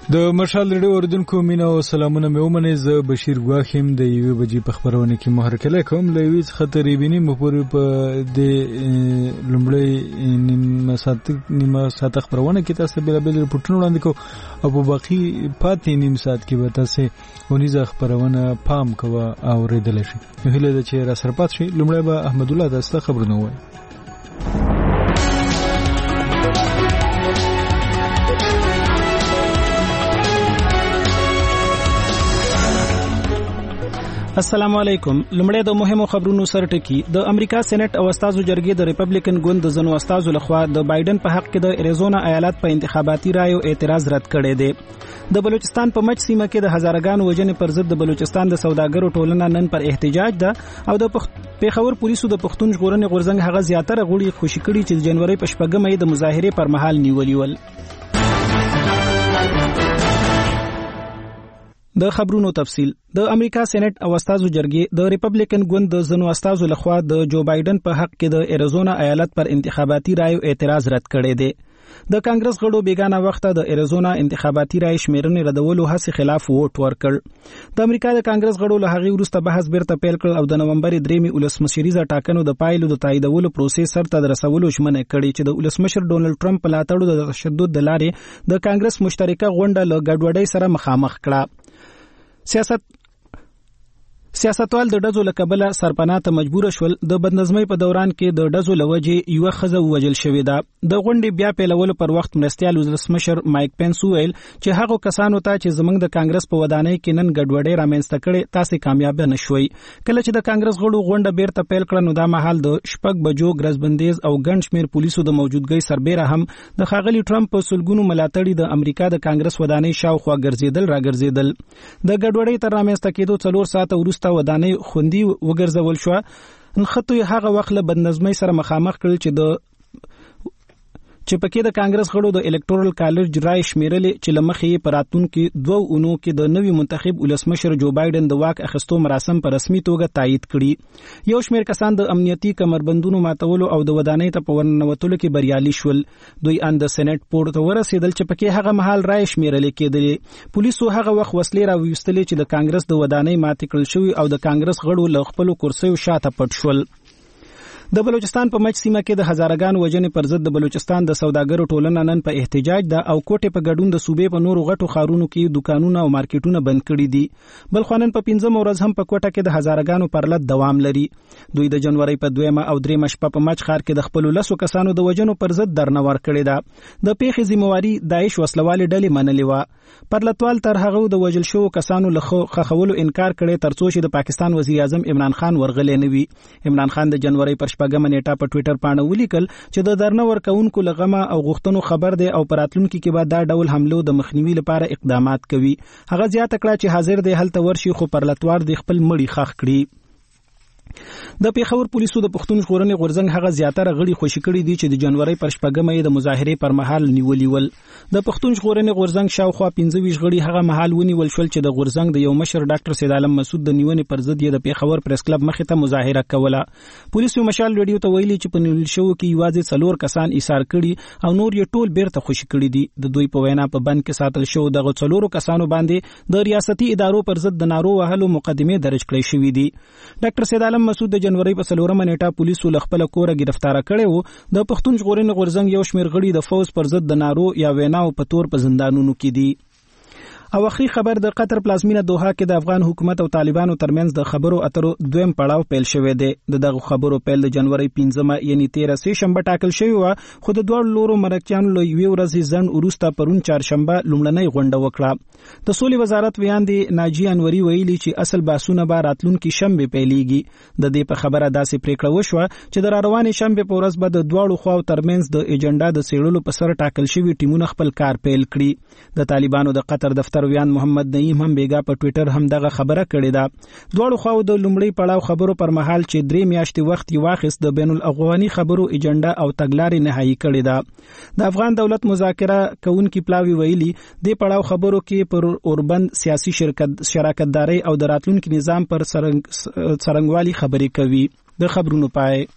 د مشال ریډیو اوریدونکو مینه او سلامونه مې ومنئ. زه بشیر ګواخیم د 1 بجې په خبرونه کې محرکله کوم. له 1 څخه تر 1 پورې په د لومړی نیمه ساعت خبرونه کې تاسو بل رپورټونه وړاندې کوو او په باقي پاتې نیم ساعت کې به تاسو ونیزه خبرونه پام کوه او ریدل شي. هله د چې را سره پات شي. لومړی به احمد الله تاسو خبرونه وایي. السلام علیکم. لمړی د مهمو خبرونو سره ټکی. د امریکا سېنات او استازو جرګې د ریپبلیکن ګوند د ځنو استازو لخوا د بایدن په حق کې د اریزونا ایالت په انتخاباتي رایو اعتراض رد کړی دی. د بلوچستان په مچ سیمه کې د هزارګانو وژنې پر ضد د بلوچستان د سوداګرو ټولنه نن پر احتجاج ده او د پیښور پولیسو د پښتون ژغورنې غورځنګ هغه زیاتره غړي خوشی کړي چې د جنوري په شپږمې د مظاهره پر مهال نیولي ول. د خبرونو تفصیل. د امریکا سېنات او استازو جرګې د ریپبلیکن ګوند د ځنو استازو لخوا د جو بایدن په حق کې د اریزونا ایالت پر انتخاباتي رایو اعتراض رد کړی دی. د کانګرس غړو بیگانه وخت د اریزونا انتخاباتي رای شمیرنې ردولو هڅې خلاف ووټ ورکړ. د امریکا د کانګرس غړو له هغې وروسته بحث بیرته پیل کړ او د نومبر 3 ولسمشریزه ټاکنو د پایلو د تاییدولو پروسې سرته د رسولو ژمنه کړې چې د ولسمشر ډونلډ ټرمپ په ملاتړ د تشدد د لارې د کانګرس مشترکه غونډه له ګډوډۍ سره مخامخ کړه. سیاستوال د ډزو لکبله سرپناه ته مجبور شول. د بدنظمۍ په دوران کې د ډزو لوجې یو خزه وژل شوې ده. د غونډې بیا پیلولو پر وخت مرستیال ولسمشر مایک پنس ویل چې هغه کسانو ته چې زمنګ د کانګرس په ودانۍ کې نن ګډوډۍ رامنځته کړي تاسو کامیاب نه شوي. کله چې د کانګرس غړو غونډه بیرته پیل کړه نو دا مهال د شپږ بجو ګرځبندیز او ګڼ شمیر پولیسو د موجودګۍ سربېره هم د ښاغلي ټرمپ په سلګونو ملاتړي د امریکا د کانګرس ودانۍ شاوخوا ګرځیدل. د ګډوډۍ تر رامنځته کېدو 4 ساعته وروسته ودانۍ خوندي وګرځول شو. نخته هغه وخت له بدنظمۍ سره مخامخ کړل چې پکې د کانګرس غړو د الکټورل کالج رای شمیرلې چې لمخې پراتون کې 2 اونو کې د نوي منتخب ولسمشر جو بایدن د واک اخیستو مراسم په رسمي توګه تایید کړي. یو شمیر کسان د امنیتي کمربندونو ماتولو او د ودانۍ ته په ورننوتلو کې بریالي شول. دوی ان د سېنات پورته ورسېدل چې پکې هغه مهال رای شمیرلې کېدلې. پولیسو هغه وخت وسلې راوېستلې چې د کانګرس د ودانۍ ماتې کړل شوې او د کانګرس غړو له خپل کرسیو شاته پټ شول. د بلوچستان په مچ سیمه کې د هزارګانو وژنې پر ضد د بلوچستان د سوداګرو ټولنه نن په احتجاج ده او کوټې په ګډون د صوبې په نورو غټو ښارونو کې دکانونه او مارکیټونه بند کړي دي. بل خو نن په 15 ورځ هم په کوټه کې د هزارګانو پرلط دوام لري. دوی د جنوري په 2 او 3 شپه په مچ ښار کې د خپل لسو کسانو د وژنو پر ضد درنه ورکړې ده. د پیښې ذمہواری داعش وسلوالې ډلې منلې و. پرلطوال تر هغه د وژل شو کسانو له خخولو انکار کړي ترڅو چې د پاکستان وزیر اعظم عمران خان ورغلې نه وي. عمران خان د جنوري پر شپږمه نیټه په ټوئیټر باندې ولیکل چې د درنه ورکوونکو لغمه او غوښتنو خبر دی او پراتلونکو کې به دا ډول حملو د مخنیوي لپاره اقدامات کوي. هغه زیاته کړه چې حاضر دی هلته ورشي خو پرلطوار دی خپل مړی خخ کړي. د پیښور پولیسو د پښتون ژغورنې غورځنګ هغه زیاتره غړي خوشی کړي دي چې د جنوري پر شپږمې د مظاهره پر مهال نیولي ول. د پښتون ژغورنې غورځنګ شاوخوا 15 غړي هغه مهال ونیول شول چې د غورځنګ د یو مشر ډاکټر سید عالم مسعود د نیونې پر ضد د پیښور پریس کلب مخې ته مظاهره کوله. پولیسو مشال ریډیو ته ویلي چې په نیول شو کې یوازې 4 کسان ایثار کړي او نور یې ټول بیرته خوشی کړي دي. د دوی په وینا په بند کې ساتل شو دغه 4 کسانو باندې د ریاستي ادارو پر ضد د نارو وهلو مقدمه درج کړې شوې دي. ډاکټر سید عالم مسعود د جنوري په 4مه نیټه پولیسو له خپل کوره گرفتار کړي وو. د پښتون ژغورنې غورځنګ یو شمیر غړي د فوز پر ضد د نارو یا ویناو په تور په زندانونو کې دي. او اخري خبر د قطر پلازمینه دوحه کې د افغان حکومت او طالبانو ترمنځ د خبرو اترو دویم پړاو پیل شوی دی. دغه خبرو پیل د جنوري 15 یعنی 13 شنبه ټاکل شوی و خو د دوه لورو مرکچانو له یوې ورځې ځن وروسته پرون چهارشنبه لومړنۍ غونډه وکړه. د سولې وزارت ویاندې ناجی انوري ویلي چې اصل باسونه به راتلونکي شنبه پیلېږي. د دې په خبره داسې پریکړه وشوه چې د روانې شنبه په ورځ به د دواړو خواو ترمنځ د ایجنډا د سیړلو په سر ټاکل شوی ټیمونه خپل کار پیل کړي. د طالبانو د قطر دفتر ویان محمد نعیم هم بیګا په ټوئیټر هم دغه خبره کړې ده. دواړو خواو د لومړی پړاو خبرو پر مهال چې 3 میاشتې وخت یې واخیست د بین الافغاني خبرو ایجنډا او تګلارې نهایی کړې ده. د افغان دولت مذاکره کوونکي پلاوی ویلي د پړاو خبرو کې پر اوربند سیاسي شراکتداري او د راتلونکي نظام پر څرنګوالي خبرې کوي. د خبرونو پای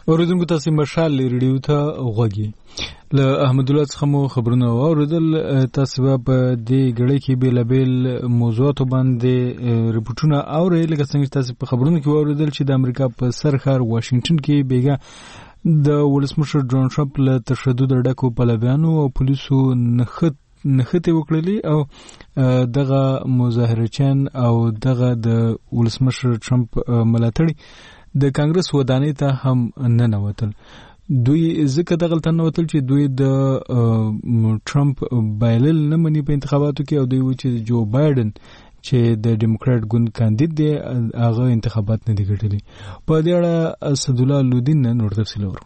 اوریدونکو تاسو مشال ریډیو ته غوږی له احمد الله څخه مو خبرونه اوریدل. تاسو په دې غړي کې بیلابل موضوعات باندې ریپورتونه اورئ لکه څنګه تاسو په خبرونو کې اوریدل چې د امریکا په سر ښار واشنگټن کې بیګا د ولسمشر ډونالد ټرمپ له تشدد ډکو پلویانو او پولیسو نخته وکړلې او دغه مظاهرچیان او دغه د ولسمشر ټرمپ ملاتړي د کانګرس ودانۍ ته هم نه نوتل. دوی ځکه دغه ته نوتل چې دوی د ټرمپ بایلل نه مني په انتخاباتو کې او دوی و چې جو بایدن چې د ډیموکرات ګوند کاندید دی هغه انتخابات نه دی ګټلي. په دې اړه اسد الله لودین نور تفصیل ورو.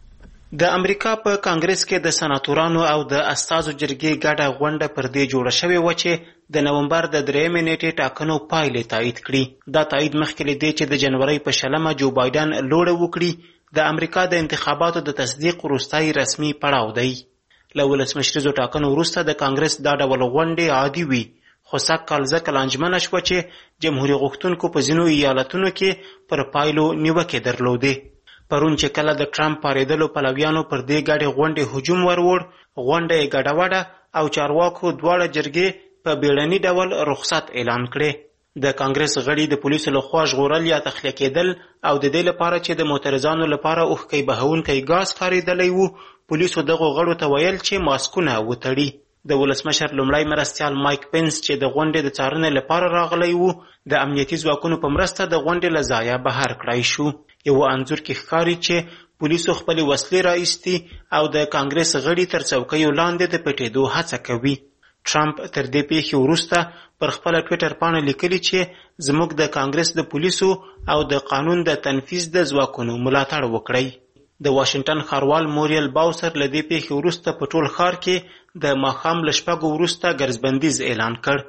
د امریکا په کانګرس کې د سناتورانو او د استازو جرګې ګډه غونډه پر دې جوړه شوې و چې د نومبر د 3 نیټې ټاکنو پایلې تایید کړي. دا تایید مخکې له دې چې د جنوري په 20 جو بایدن لوړه وکړي د امریکا د انتخاباتو د تصدیق وروستۍ رسمي پړاو دی. له ولسمشریزو ټاکنو وروسته د کانګرس دا ډول غونډې عادي وي، خو سږکال ځکه لانجمنه شوه چې جمهوري غوښتونکو په ځینو ایالتونو کې پر پایلو نیوکې درلودې. پرون چې کله د ټرمپ پارېدلو پلویانو پر دې ګډې غونډې هجوم وروړ، غونډه یې ګډوډه او چارواکو دواړه جرګې په بیړني ډول رخصت اعلان کړې. د کانګرس غړي د پولیسو لخوا ژغورل یا تخلیه کېدل او د دې لپاره چې د معترضانو لپاره اوښکۍ بهونکی ګاز کارېدلی وو، پولیسو دغو غړو ته ویل چې ماسکونه وتړي. د ولسمشر لومړی مرستیال مایک پنس چې د غونډې د څارنې لپاره راغلی وو، د امنیتي ځواکونو په مرسته د غونډې له ځایه بهر کړای شو. یو انځور کې ښکاري چې پولیسو خپلې وسلې راایستي او د کانګرس غړي تر څوکیو لاندې د پټېدو هڅه کوي. ټرمپ تر دې پیښې وروسته پر خپله ټویټر پاڼه لیکلي چې زموږ د کانګرس د پولیسو او د قانون د تنفیذ د ځواکونو ملاتړ وکړئ. د واشنگټن ښاروال موریل باوسر له دې پیښې وروسته په ټول ښار کې د ماښام له 6 وروسته ګرځبندیز اعلان کړ.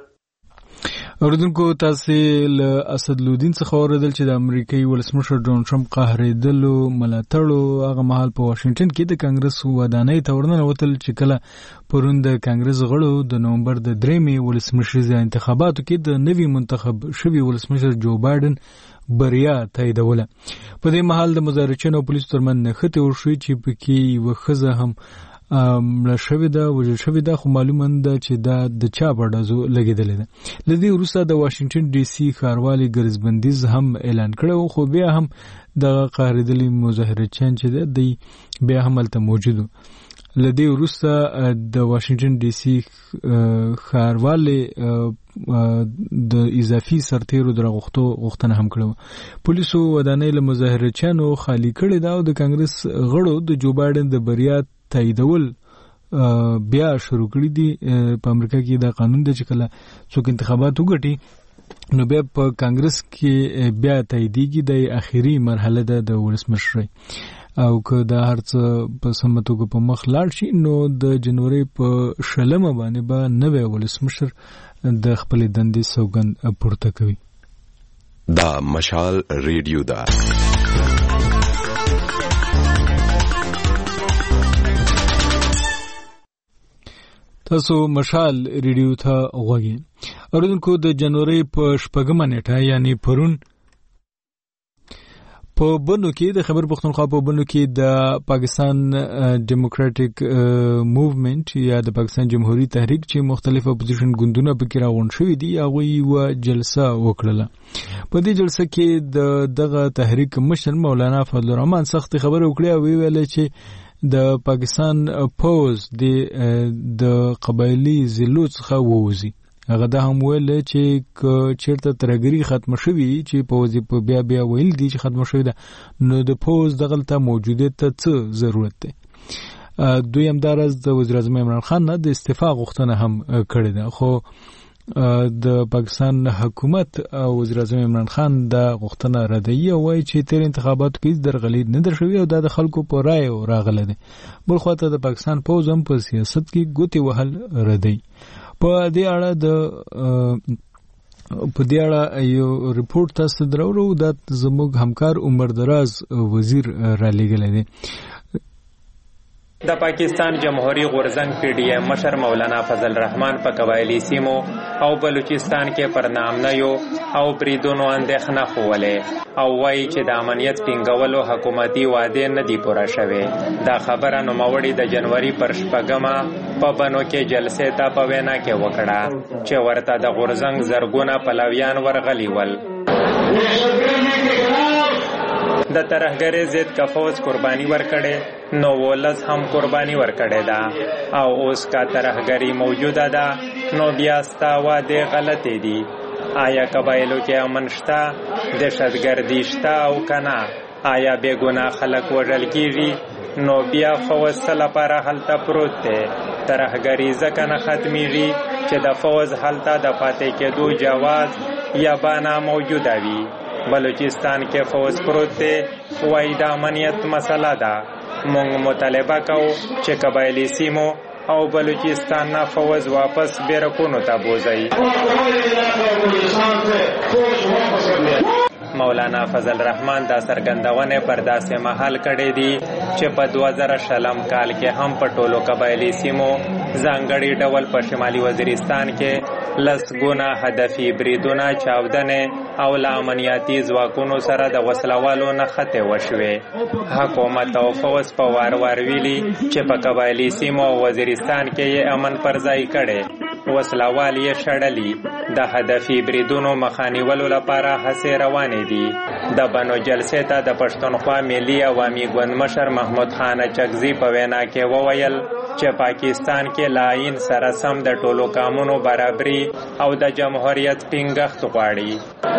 اوریدونکو تاسو له اسد لودین څخه اوریدل چې د امریکایي ولسمشر ډونالد ټرمپ قهرېدلو ملاتړو هغه مهال په واشنگټن کې د کانګرس ودانۍ ته ورننوتل چې کله پرون د کانګرس غړو د نومبر د 3 ولسمشریزه انتخاباتو کې د نوي منتخب شوي ولسمشر جو بایدن بریا تاییدوله. په دې مهال د مظاهرچیانو او پولیسو ترمنځ نښتې وشوې چې پکې یوه ښځه هم مړه شوې ده، وژل شوې ده، خو معلومه نه ده چې دا د چا په ډزو لګېدلې ده. له دې وروسته د واشنګټن ډي سي ښاروالي ګرځبندیز هم اعلان کړی و، خو بیا هم دغه قهرېدلي مظاهرچیان چې ده دی بیا هم هلته موجود و. له دې وروسته د واشنګټن ډي سي ښاروالي د اضافي سرتیرو د راغوښتو غوښتنه هم کړې وه. پولیسو ودانۍ له مظاهرچیانو خالي کړې ده او د کانګرس غړو د جو بایدن د بریا تاییدول بیا شروع کړي دي. په امریکا کې دا قانون دی چې کله څوک انتخابات وګټي نو بیا په کانګرس کې بیا تاییدیږي. د اخیری مرحله ده د ولسمشرۍ او که دا هر څه په سمه توګه په مخ لاړ شي نو د جنوري په 20 باندې به نوی ولسمشر د خپلې دندې سوګند پورته کوي. دا مشال ریډیو ده. تاسو مشال ریډیو ته غوږی. اوریدونکو د جنوري په 6 نیټه یعنی پرون په بنو کې د خبر پښتونخوا په بنو کې د پاکستان ډیموکراټک موومېنټ یا د پاکستان جمهوریت تحریک چې مختلف اپوزیشن ګوندونه پکې راغونډ شوي دي هغه یو جلسه وکړه. په دې جلسه کې دغه تحریک مشر مولانا فضل الرحمن سخت خبره وکړه او ویل چې د پاکستان پوز د قبایلی ضلعو څخه ووځي. هغه دا هم ویل چې چیرته ترګری ختم شوي چې پوز په بیا ویل دي چې ختم شوی ده نو د پوز دغلته موجودیت ته څه ضرورت دی. دوی هم دارز د وزیر اعظم عمران خان نه د استعفا غوښتنه هم کړې ده، خو د پاکستان حکومت او وزیر اعظم عمران خان دا غوښتنه ردوي او وایي چې تیر انتخاباتو کې درغلي نه در شوی او دا د خلکو په رائے راغله ده. بل خواته د پاکستان پوز هم په سیاست کې ګوتې وهل ردوي. په دې اړه یو ریپورت تاسو درورو دا زموږ همکار عمر دراز وزیر را لېږلی دی. د پاکستان جمهوریت غورځنګ پی ډی ایم مشر مولانا فضل الرحمن په قبایلی سیمو او بلوچستان کې پر نامنیو او بریدونو اندېښنه خوولې او وایي چې د امنیت ټینګولو حکومتي وعدې نه دي پوره شوې. دا خبره نوموړي د جنوري پر 6مه په بنو کې جلسې ته په وینا کې وکړه چې ورته د غورځنګ زرګونه پلویان ورغلي ول. د ترهګرۍ ضد که فوج قرباني ورکړې نو ولس هم قرباني ورکړې ده او اوس که ترهګرۍ موجوده ده نو بیا ستا وعدې غلطې دي. آیا قبایلو کې امن شته، دهشتګردي شته او که نه؟ آیا بېګناه خلک وژل کېږي؟ نو بیا فوج څه لپاره هلته پروت دی؟ ترهګري ځکه نه ختمیږي چې د فوج هلته د پاتې کېدو جواز یا بنا موجوده وي. بلوچستان کې فوج پروت دی، وایي د امنیت مسله ده. مونږ مطالبه کوو چې قبایلي سیمو او بلوچستان نه فوج واپس بیرکونو ته بوځي. مولانا فضل الرحمن دا څرګندونې پر داسې مهال کړې دي چې په 2000 کال کې هم په ټولو قبایلي سیمو ځانګړي ډول په شمالي وزیرستان کې لسګونه هدفي بریدونه، چاودنې او له امنیتي ځواکونو سره د وسلوالو نښتې وشوې. حکومت او فوج په وار وار ویلي چې په قبایلي سیمو او وزیرستان کې یې امن پر ځای کړی، وسلوال یې شړلي. د هدفي بریدونو مخانیولو لپاره هڅې روانې دي. د بنو جلسې ته د پښتونخوا ملي عوامي ګوند مشر محمود خان اچکزي په وینا کې وویل چې پاکستان کې له آئین سره سم د ټولو قانونو برابري او د جمهوریت ټینګښت غواړي.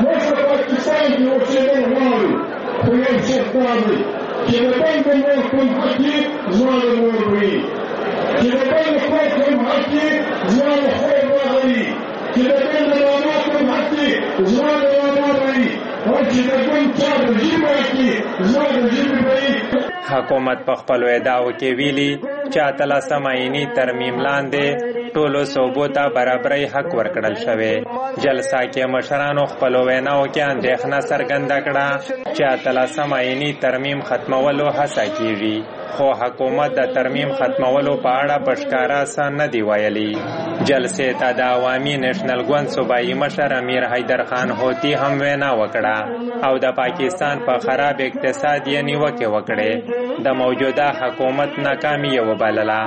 حکومت په خپلو ادعاو کې ویلي چې 18 آئینی ترمیم لاندې ټولو صوبو ته برابرۍ حق ورکړل شوی. جلسه کې مشرانو خپلو ویناو کې اندېښنه څرګنده کړه چې 18 آئینی ترمیم ختمولو هڅه کیږي، خو حکومت د ترمیم ختمولو په اړه په ښکاره څه نه دی ویلي. جلسې ته د عوامي نیشنل ګوند صوبایي مشر امیر حیدر خان هوتي هم وینا وکړه او د پاکستان په خراب اقتصاد یې نیوکې وکړې. د موجوده حکومت ناکامي یې وبلله.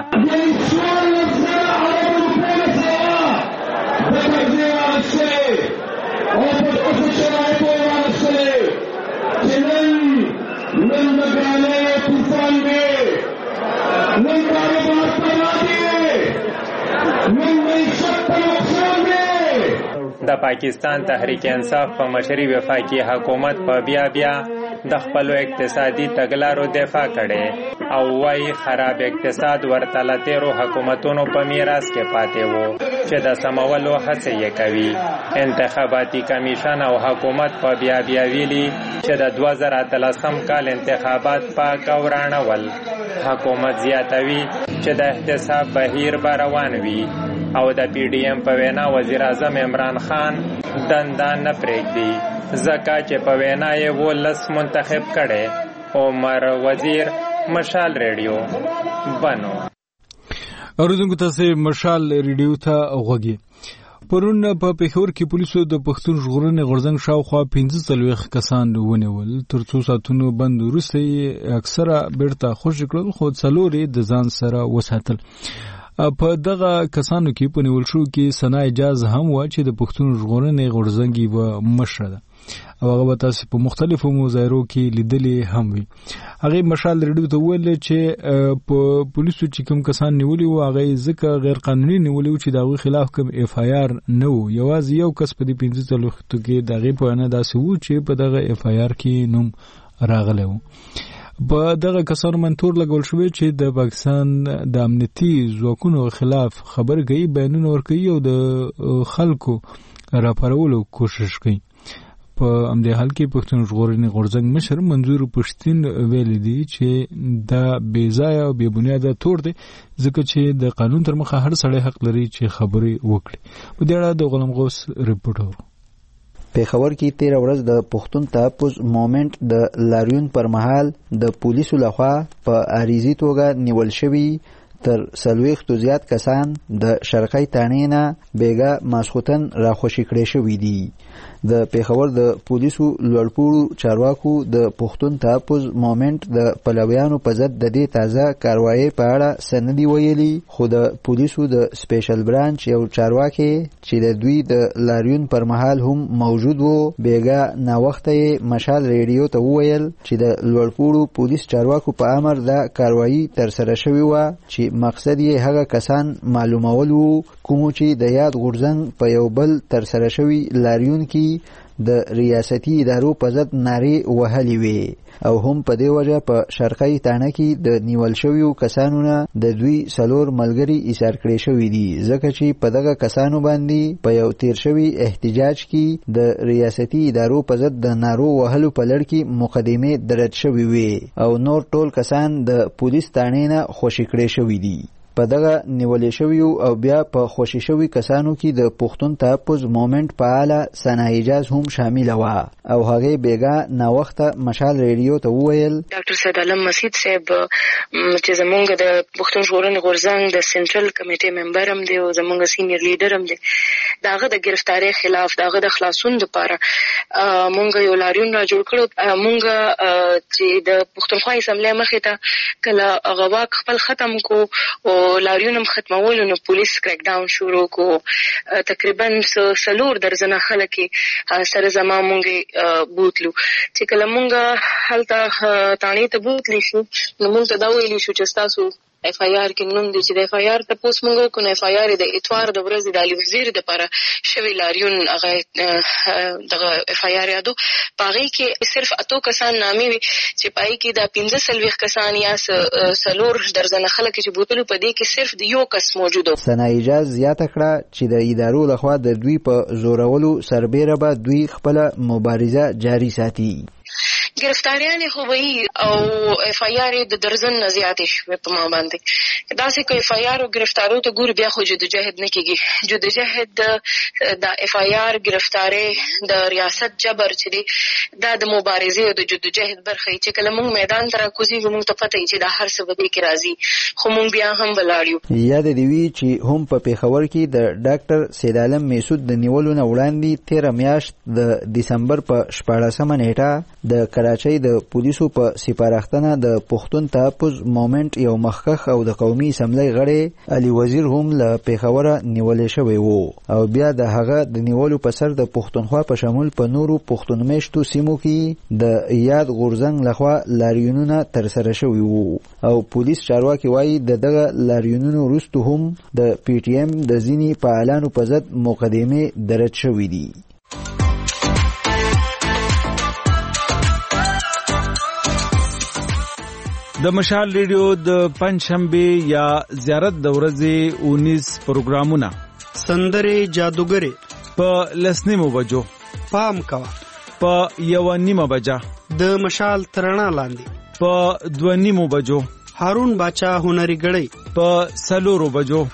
د پاکستان تحریک انصاف په مشري وفاقي حکومت په بیا د خپلو اقتصادي تګلارو دفاع کړي او وايي خراب اقتصاد ورته له تیرو حکومتونو په میراث کې پاتې وو چې د سمولو هڅې یې کوي. انتخاباتي کمیشن او حکومت په بیا ویلي چې د 2013 کال انتخابات پاک او رڼه ول. حکومت زیاتوي چې د احتساب بهیر به روان وي او د پی ډی ایم په وینا وزیر اعظم عمران خان دنده نه پرېږدي ځکه چې په وینا یې 19 منتخب کړي. عمر وزیر، مشال ریډیو، بنو. اوریدونکو تاسو مشال ریډیو ته غوږی. پرون په پېښور کې پولیسو د پښتون ژغورنې غورځنګ شاوخوا 15 کسان ونیول. تر څو ساعتونو بند وروسته اکثره بیرته خوشي کړل، خو څلور د ځان سره وساتل. په دغه کسانو کې په نیول شو کې ثنا اجاز هم و چې د پښتون ژغورنې غورځنګ و مشر ده او هغه تاسو په مختلفو مظاهرو کې لیدلې هم وي. هغه مشال ریډیو ته ویل چې په پولیسو چې کوم کسان نیولي و هغه ځکه غیر قانوني نیولي و چې دغه خلاف کوم اف آی آر نه و. یوازې یو کس په دې 15 کې دغه په نه داسې و چې په دغه اف آی آر کې نوم راغلی و. په دغه کسانو منتور لګول شوی چې د پاکستان د امنیتي ځواکونو خلاف خبرګي بیانونه ورکوي او د خلکو راپارولو کوشش کوي. په همدې حال کې پښتون ژغورنې غورځنګ مشر منظور پښتين ویل دي چې دا بې ځای او بې بنیاده تور دی ځکه چې د قانون تر مخه هر سړی حق لري چې خبرې وکړي. په دې اړه د غلام غوث رپورټ. پیښور کې 13 ورځ د پښتون تحفظ موومېنټ د لاریون پر مهال د پولیسو لخوا په عارضي توګه نیول شوي تر 40 زیات کسان د شرقي تانې نه بیګا ماسخوتن راخوشي کړي شوي دي. د پیښور د پولیسو لوړپوړو چارواکو د پښتون تحفظ موومېنټ د پلویانو په ضد د دې تازه کاروایی په اړه سندي ویلي، خو د پولیسو د سپیشل برانچ یو چارواکي چې د دوی د لاریون پر مهال هم موجود وو بیګا ناوخته مشال ریډیو ته وویل چې د لوړپوړو پولیس چارواکو په امر دا کاروایی تر سره شوی و چې مقصد یې هغه کسان معلومول وو کوم چې د یاد غورځنګ په یو بل تر سره شوی لاریون کې د ریاستي ادارو په ضد نارې وهلې وې او هم په دې وجه په شرقي تانه کې د نیول شویو کسانو نه د دوی 4 ملګري ایثار کړي شوي دي، ځکه چې په دغه کسانو باندې په یو تیر شوی احتجاج کې د ریاستي ادارو په ضد د نارو وهلو په لړ کې مقدمې درج شوي وې او نور ټول کسان د پولیس تانې نه خوشي کړي شوي دي. په دغه نیولې شویو او بیا په خوشي شوي کسانو کې د پښتون تحفظ موومېنټ فعاله ثنا اعجاز هم شامل و او هغه بیګا ناوخته مشال ریډیو ته وویل ډاکټر سید علم مسید صاحب چې زمونږ د پښتون ژغورنې غورځنګ د سنټرل کمیټې ممبر هم دی او زمونږ سینیئر لیډر هم دی، داغه د گرفتاری خلاف داغه د خلاصون لپاره مونږ یو لاریون را جوړ کړو. مونږ چې د پښتونخوا اسمبلی مخې ته کله غواک خپل ختم کو او لاریون هم ختمولو نو پولیس کریک ډاون شروع کو، تقریبا 4 درجنه خلک سره زما مونږ بوتلو. چې کله مونږ هلته تانې ته بوتلی شو نو مونږ ته دا ویلی شو چې تاسو اف آی آر کې نوم دی چې د اف آی آر ته پوس مونږ کو، اف آی آر د اتوار د ورځې د علي وزیر د لپاره شوی لاریون هغه دغه اف آی آر یادو پاغي کې صرف اتو کسان نامي وي چې پای کې د 15 کسان یا 4 درجن خلک چې بوتلو په دې کې صرف د یو کس موجود و. ثنا اعجاز زیاته کړه چې د ادارو لخوا د دوی په زورولو سربیره به دوی خپل مبارزه جاری ساتي. گرفتاریان خو وی او اف آی آر د درزن نه زیاتې شوې په ما باندې. دا چې اف آی آر او گرفتارو ته ګور بیا خو جدوجہد نه کیږي. جدوجہد د اف آی آر گرفتاری د ریاست جبر چې دا د مبارزې او د جدوجہد برخه چې کله موږ میدان ته راکوزي موږ ته پته چې دا هر څه به کې راځي خو موږ بیا هم ولاړیو. یاد دی وی چې هم په پیښور کې د ډاکټر سید عالم میسود د نیولو نه وړاندې 13 میاشت د دسمبر په 14مه نیټه د کراچۍ د پولیسو په سپارښتنه د پښتون تحفظ موومېنټ یو مخکخ او د قومي اسمبلی غړی علي وزیر هم له پیښوره نیولې شوی وو او بیا د هغه د نیولو په سر د پښتونخوا په شمول په نورو پښتون میشتو سیمو کې د یاد غورځنګ لخوا لاریونونه ترسره شوي وو او پولیس چارواکي وایي دغه لاریونونو وروسته هم د پی ټی ایم د ځینې فعالانو په ضد مقدمې درج شوي دي. د مشال ریډیو د پنځشنبه یا زیارت د ورځې 19 پروګرامونه سندره جادوګری په لسنیمو بجو پام کوا په 1:30 بجا د مشال ترنا لاندې په 2:30 بجو هارون باچا هنري غړی په 4 بجو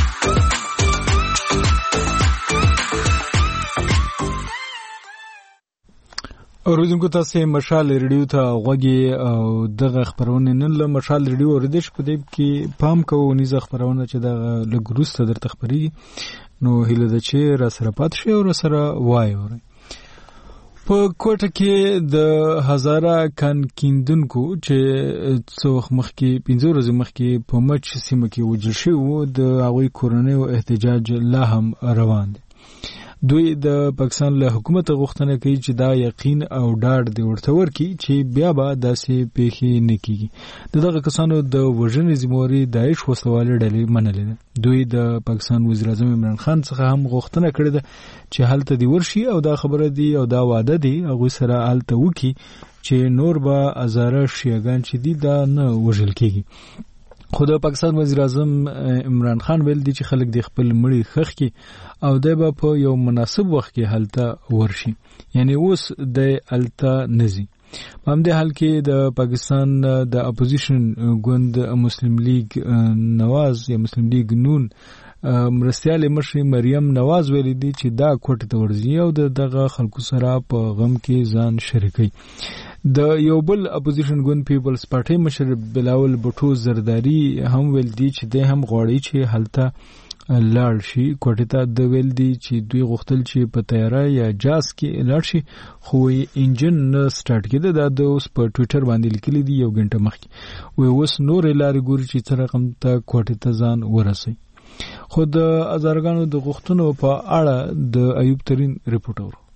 اوریدونکو تاسو مشال ریډیو ته غوږی او دغه خبرونه نن له مشال ریډیو اوریدل شو په دې کې پام کوو نيزه خبرونه چې دغه لګروسته درته خبري نو هله د چې را سره پات شي او سره وایو. په کوټه کې د هزاره کان کیندونکو چې څوخ مخکې 15 ورځې مخکې په مچ سیمه کې وجل شو و د هغوی کورنۍ او احتجاج لا هم روان دي. دوی د پاکستان له حکومت غوښتنه کوي چې دا یقین او ډاډ دی ورته ورکړي چې بیا به داسې پیښې نه کیږي. دغه کسانو د وژنې ذمہواري داعش وسوالې ډلې منلې ده. دوی د پاکستان وزیر اعظم عمران خان څخه هم غوښتنه کړې ده چې هلته دی ورشي او دا خبره دی او دا وعده دی هغه سره هلته وکي چې نور به هزاره شیعاګان چې دي دا نه وژل کیږي. خو د پاکستان وزیر اعظم عمران خان ویل دي چې خلک د خپل مړي خخ کې او د به په یو مناسب وخت کې هلته ورشي یعنی اوس د هلته نزي. په همدې حال کې د پاکستان د اپوزیشن ګوند مسلم لیگ نواز یا مسلم لیگ نون مرستيال مشر مریم نواز ویلي دي چې دا کوټه ته ورځي او دغه خلکو سره په غم کې ځان شریکي. د یو بل اپوزیشن ګوند پیپلز پارټي مشر بلاول بوټو زرداری هم ویل دي چې د هم غواړي چې هلته لاړ شي کوټه ته. د ویل دي چې دوی غوښتل چې په تیاره یا جاز کې لاړ شي خو انجن نه سٹارټ کېده. د اوس په ټوئیټر باندې لیکلي دي یو غنټه مخکې وي اوس نور لارې ګوري چې څه رقم ته کوټه ته ځان ورسي. خو د هزارګانو د غوښتنو په اړه د ایوب ترين ریپورټ اورو.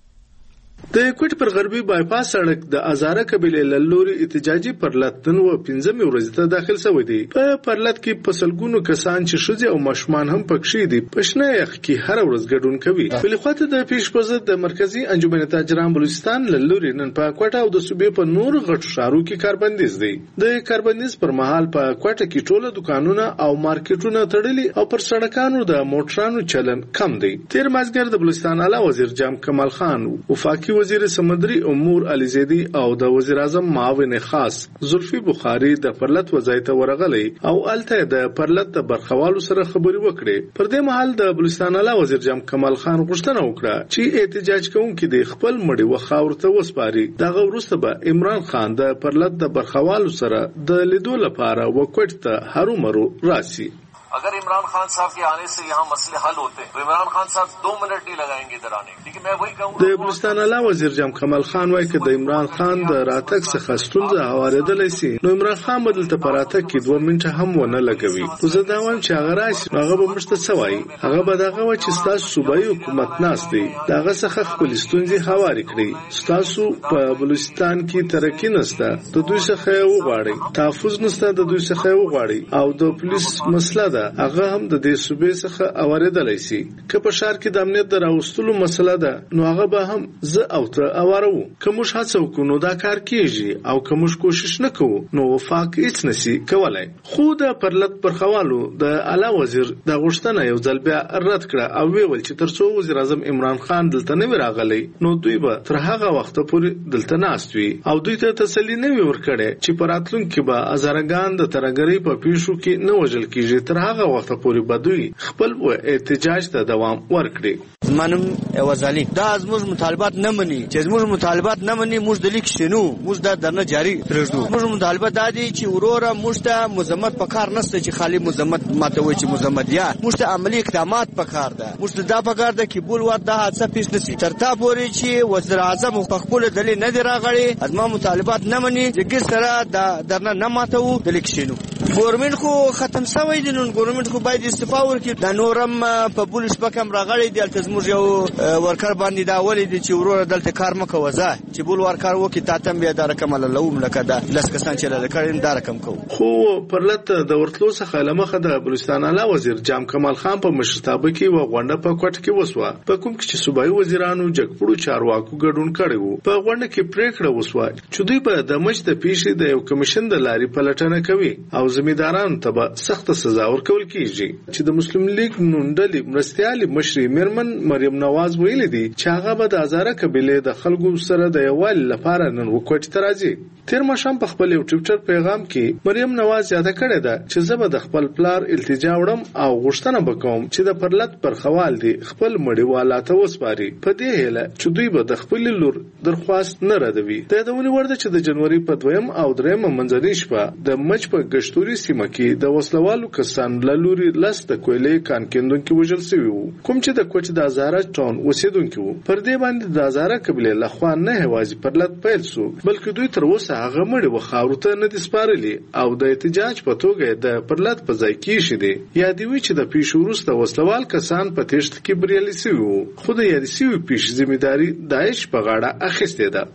د کوټ پر غربي بایپاس سړک د ازاره قبیله لوري احتجاجي پرلطن و 15 ورځې ته داخل شوی دی. په پرلط کې پسلګونو کسان چې شوزي او مشمان هم پکښې دي پښنه یخ کې هر ورځ ګډون کوي. بل خواته د پیشپزد د مرکزی انجمن تاجران بلوچستان لوري نن په کوټه او د صوبې په نور غټ شارو کې کاربندیز دی. د کاربندیز پر مهال په کوټه کې ټوله دکانونه او مارکیټونه تړلي او پر سړکانو د موټرانو چلن کم دی. تیر مازګر د بلوچستان اعلی وزیر جام کمال خان وفاقي وزیر سمندري امور علي زيدي او د وزیر اعظم معاون خاص زلفي بخاري د پرلط وزایت ورغلي او الته د پرلط د برخوالو سره خبري وکړي. پر دې مهال د بلوچستان اعلی وزیر جام کمال خان غوښتنه وکړه چې احتجاج کوونکي د خپل مړي وخاورته وسپاري. دغه وروسته به عمران خان د پرلط د برخوالو سره د لیدو لپاره وکټ ته هرومرو راسي. अगर इमरान खान साहब के आने से यहाँ मसले हल होते तो इमरान खान साहब 2 मिनट नहीं लगाएंगे इधर आने. लेकिन मैं वही कहूँगा د بلوچستان اعلی وزیر جام کمال خان وايي چې د عمران خان د راتګ څخه ستونزه هواریدلی سي نو عمران خان بدل ته پراتګ کې 2 منټه هم ونه لګوي. زه دا وایم چې هغه راشي هغه به مشته سوای هغه به دغه و چې تاسو صوبایي حکومت ناشتي دغه څخه خپل ستونزې هواري کړی. تاسو په بلوچستان کې ترقی نشته د دوی څخه وغواړي تحفظ نشته د دوی څخه وغواړي او د پولیس مسله ده هغه هم د دې صوبې څخه اوریدلی سي. که په شهر کې د امنیت دراوستلو مسله ده نو هغه به هم زه او ته اوارو. که موږ هڅه وکړو نو دا کار کیږي او که موږ کوشش نه کوو نو وفاق هیڅ نشي کولای. خو د پرلط برخوالو د اعلی وزیر د غوښتنه یو ځل بیا رد کړه او ویل چې ترڅو وزیر اعظم عمران خان دلته نه راغلی نو دوی به تر هغه وخت پورې دلته ناست وي او دوی ته تسلی نه وي ورکړي چې په راتلونکي به هزارګان د ترګری په پیښو کې نه وژل کیږي. تر هغه وخت پورې بدوي خپل احتجاج ته دوام ورکړي. منم اوزالي دا زموږ مطالبات نه مني چې زموږ مطالبات نه مني موږ د لیک شنو موږ دا درنه جاری پرېږدو. موږ مطالبات دا دي چې وروره موږ ته مذمت پکار نشته چې خالی مذمت ماته وي چې مذمت یا موږ ته عملی اقدامات پکار ده. موږ ته دا پکار ده چې بول ور دا حادثه پیښ نشي تر تا پورې چې وزیر اعظم په خپل دلیل نه دی راغلی ازما مطالبات نه مني چې سره دا درنه نه ماته وو د لیک شنو. ګورنمنت خو ختم شوی دی نو ګورنمنت خو باید استعفا ورکړي. دا نورم په پولیس پکم راغلی دی الته زموږ یو ورکر باندې دا ولې دی چې وروره دلته کار مکه وځه چې بول ورکر وکي تاتم بیا دا رقم لوم لکه دا لس کسان چې له کړین دا رقم کو. خو پرلط د ورتلو څخه لمخه د بلوچستان اعلی وزیر جام کمال خان په مشرتابه کې و غونډه په کوټ کې وسوه په کوم کې چې صوبایي وزیرانو جګپړو چارواکو ګډون کړي وو. په غونډه کې پریکړه وسوه چې دوی به د مجد پیښې د یو کمیشن د لاري پلټنه کوي او زمیندارانو ته به سخت سزا ورکول کیږي. چې د مسلم لیگ نونډلې مرستيالي مشري میرمن مریم نواز ویلي دي چې هغه به د هزاره قبیله د خلکو سره د یووالي لپاره نن وکټ ته راځي. تیر مشام په خپل یو ټویټر پیغام کې مریم نواز یاده کړې ده چې زه به د خپل پلار التجا وړم او غوښتنه وکوم چې د پرلط برخوال دي خپل مړي والاته وسپاري په دې هیله چې دوی به د خپل لور درخواست نه ردوي. د یادونې ورده چې د جنوري په 2 او 3 منځنۍ شپه د مچ په ګشتوري سیمه کې د وسلوالو کسان له لوري لس د کویلې کانکندونکو وژل شوي وو کوم چې د کوچ د هزاره ټاون اوسیدونکو وو. پر دې باندې د هزاره قبیله لخوا نه هوازي پرلط پیل شو بلکې دوی تر اوسه هغه مړي وخاورو ته نه دي سپارلي او د احتجاج په توګه د پرلط په ځای کې شي دي. یادوي چې د پیښو وروسته وسلوال کسان په تېښته کې بریالي شوي وو خو د یادې شوي پیښې ذمہداري داعش په غاړه اخیستې ده.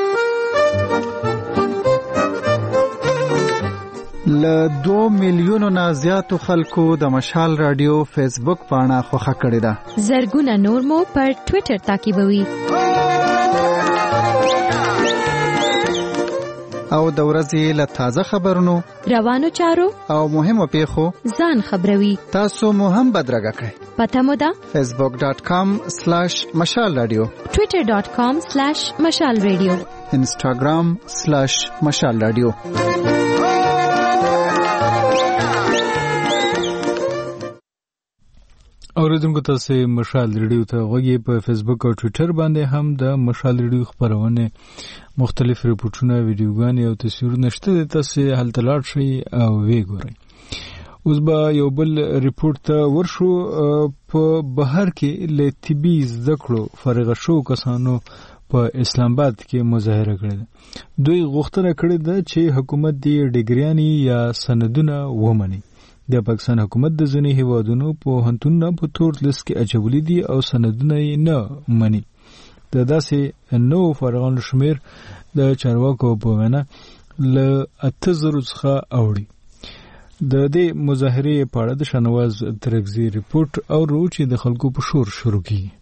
ل 2 میلیونو نه زیاتو خلکو د مشال رادیو فیسبوک پاڼه خوښه کړې ده. زرګونه نور مو پر ټوئیټر تعقیبوي او د ورځې له تازه خبرونو روانو چارو او مهمو پیښو ځان خبروي. تاسو مو هم بدرګه کړئ. پته مو ده facebook.com/مشال رادیو twitter.com/مشال رادیو instagram/مشال رادیو. اوریدونکو تاسو مشال ریډیو ته غوږی په فیسبوک او ټوئیټر باندې هم د مشال ریډیو خبرونه مختلف ریپورتونه ویډیوګانې او تصویرونه شته تاسو هلته لاړ شئ او وګورئ. اوس به یو بل ریپورت ته ورشو. په بهر کې له طبي زده کړو فارغ شو کسانو په اسلام آباد کې مظاهره کړې. دوی غوښتنه کړې ده چې حکومت دې ډیګریانې یا سندونه ومني. د پاکستان حکومت د ځینې هیوادونو په هنتونو په تور لیست کې اچولي دي او سندونه یې نه مني. د داسې نو فارغانو شمیر د چارواکو په وینا له 8000 څخه اوړي. د دې مظاهرې په اړه د شانواز ترکزي ریپورت او چې د خلکو په شور شروع کیږي.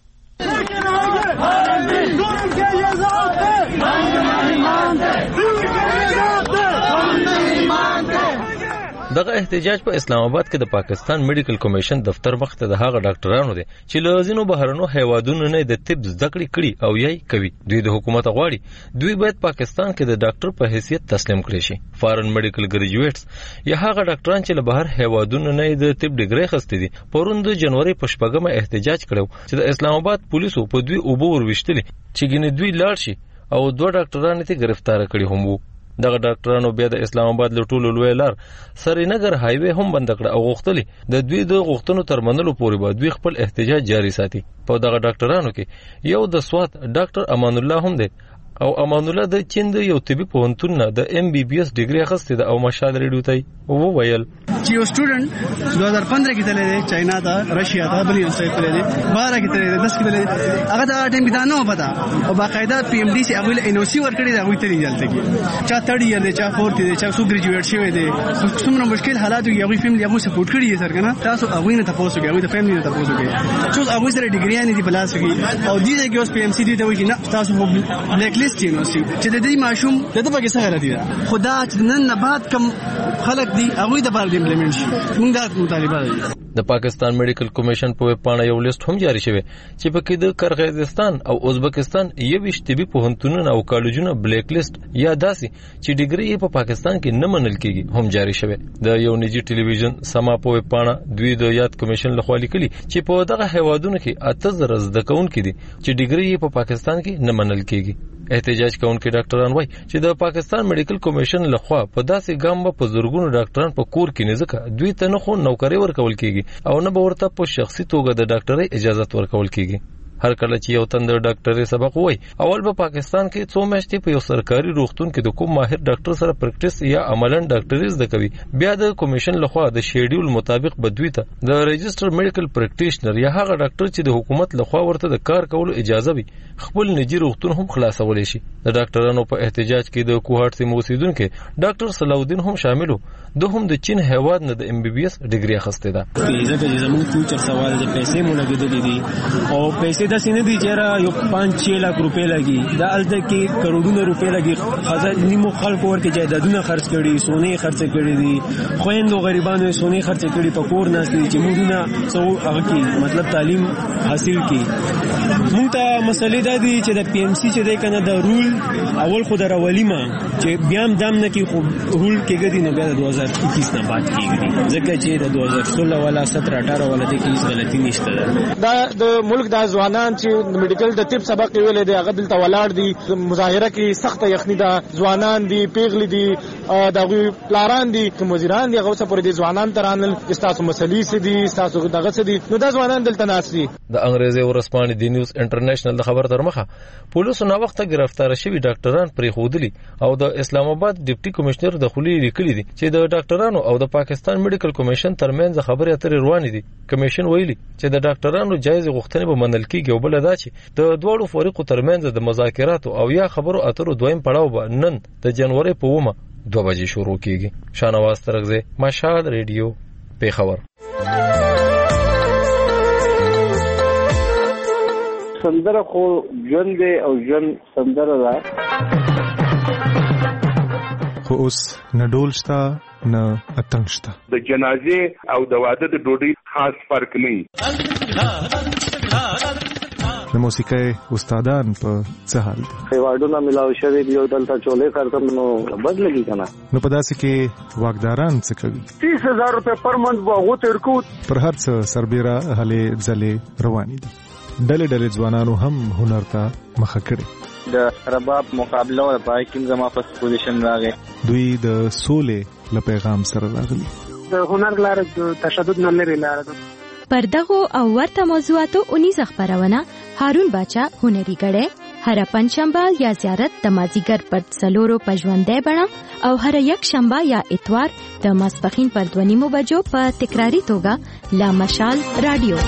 دغه احتجاج په اسلام آباد کې د پاکستان میډیکل کمیشن دفتر مخ ته د هغه ډاکټرانو دي چې له ځینو بهرنو هیوادونو نه د طب زده کړې کړي او یې کوي. دوی د حکومت غواړي دوی باید پاکستان کې د ډاکټر په حیثیت تسلیم کړي شي. فارن میډیکل ګریجویټس یا هغه ډاکټران چې له بهر هیوادونو نه د طب ډیګري خسته دي پرون د جنوري په 8 احتجاج کړو چې د اسلام آباد پولیسو په دوی اوبو وروشتلي چې ګینه دوی لاړ شي او 2 ډاکټران ته گرفتار کړي هم وو. دغه ډاکټرانو بیا د اسلام آباد له ټولو لوی لار سرینګر هایوي هم بند کړ او غوښتلی د دوی د غوښتنو تر منلو پورې به دوی خپل احتجاج جاری ساتي. په دغه ډاکټرانو کې یو د سوات ډاکټر امان الله هم دی او امان الله د چین د یو طبي پوهنتون نه د MBBS ډیګري اخیسته ده او مشال ریډیو ته وویل چې یو سټوډنټ 2015 کې تللی دی چاینا ته رشیا ته بلې ځای تللی دی 12 کې تللی دی 10 کې تللی دی هغه دا ټیم کې دا نه پتا او باقاعده PMD سي هغه NOC ورکړي دا وي تللی ځل ته چا تړي دی چا فورت دی چا سو ګریجویټ شوی دی څومره مشکل حالات یو غوي فیملی هغه سپورټ کړي سر کنه تاسو هغه نه تاسو کې هغه د فیملی نه تاسو کې څو هغه سره ډیګري نه دی بلاس کې او دې کې اوس PMC دی ته وایي نه تاسو بلیک لیست یې نو چې د دې ماشوم د دې په څه غلطي ده خدا چې نن نه بعد کم خلک دی هغه د بار امپلیمنٹ شي موږ دا مطالبه ده. د پاکستان میډیکل کمیشن په پاڼه یو لیست هم جاری شوی چې په کې د قرغیزستان او ازبکستان یو طبي پوهنتونونه او کالجونه بلیک لیست یا داسي چې ډیګري په پاکستان کې نه منل کیږي هم جاری شوی. د یو نجی ټلویزیون سما په پاڼه دوی د یاد کمیشن لخوا لیکلي چې په دغه هیوادونو کې 8000 زده کوونکي دي چې ډیګري په پاکستان کې نه منل کیږي. احتجاج کوونکي ډاکټران وایي چې د پاکستان میډیکل کمیشن لخوا په داسې ګام په زورګونو ډاکټران په کور کې نه ځکه دوی ته نه خو نوکری ورکول کیږي او نه به ورته په شخصي توګه د ډاکټرۍ اجازه ورکول کیږي. هر کله چې یو تند ډاکټري سبق وای اول په پاکستان کې 100 میاشتې په یو سرکاري روغتون کې د کوم ماهر ډاکټر سره پریکټیس یا عملاً ډاکټري زده کوي بیا د کمیشن لخوا د شیډول مطابق بدوي ته د ريجستر میډیکل پریکټیشنر یا هغه ډاکټر چې د حکومت لخوا ورته د کار کولو اجازه وي خپل نجی روغتون هم خلاصول شي. د ډاکټرانو په احتجاج کې د کوهاټ سیمې اوسیدونکو ډاکټر صلاح هم شامل وو. دوهم د چین هیواد نه د MBBS ډیګري اخیسته ده. ځکه چې زموږ فیوچر سوال د پیسې مونږ لګیدلې دي او پیسې د سینې دي چې یو 5-6 لک روپے لګي دا الته کې کروڑونو روپے لګي خزر نیمو خلکو ورته جایدادونه خرڅ کړي سونې خرڅ کړي دي خويندو غریبانو سونې خرڅ کړي په کور نه دي چې موږ څو هغه کې مطلب تعلیم حاصل کړي. موږ ته مسلې دا دي چې د PMC چې د کنه د رول اول خو درولیمه چې بیا هم دام نه کې خو رول کېږي نه بیا د 2021 نه بعد کېږي ځکه چې د 2016 ولا 17-18 ولا د کې هیڅ غلطي نشته ده. دا د ملک د ځوانان چې میډیکل د طب سبق ویل دي هغه دلته ولاړ دي مظاهره کې سخت یخني ده ځوانان دي پیغلي دي دغه پلاران دي کوم وزیران دي هغه څه پر دي ځوانان ترانل استاسو مسلې سي دي استاسو دغه څه دي نو دا ځوانان دلته ناس دي. د انګريزي ورسپانې دی نیوز انټرنیشنل د خبر تر مخه پولیسو نو وخت گرفتار شوی ډاکټران پرې خودلی او د اسلام آباد ډیپټي کمشنر د خولي لیکلي دي چې د ډاکټرانو او د پاکستان میډیکل کمیشن ترمنځ خبرې اترې روانې دي. کمیشن ویلي چې د ډاکټرانو جایز غوښتنې به منل کیږي او بل دا چې د دوړو فریقو ترمنځ د مذاکراتو او یا خبرو اترو دویم پړاو به نن د جنوري په 2 بجې شروع کیږي. شانواز ترغزه مشال ریډیو پیښور. سندره خو ژوند او ژوند سندره ده خو اوس نه ډول شته نه اتنګ شته. د جنازې او د واده د ډوډۍ خاص فرق نه د موسیقۍ استادان په څه حال دي؟ ایوارډونه ملاو شوي دي او دلته چولې خرڅم نو بد لګي کنه. نو په داسې کې واکداران څه کوي؟ 30,000 روپے پر منت به هغه ترکو پر هر څه سربېره هلې ځلې روانې دي. ډلې ډلې ځوانانو هم هنر ته مخه کړې. د رباب مقابله او پای کې زما په پوزیشن راغی. دوی د سولې له پیغام سره راغلي. د هنر لاره د تشدد نه لري لاره ده. پر دغو او ورته موضوعاتو اونیزه خبرونه هارون باچا هنري غړې هر پنځشنبه یا زیارت د مازیګر پر 4 په ژوندۍ بڼه او هر یک شنبه یا اتوار د ماسپخین پر 2:30 بجو په تکراری توګه لا مشال رادیو.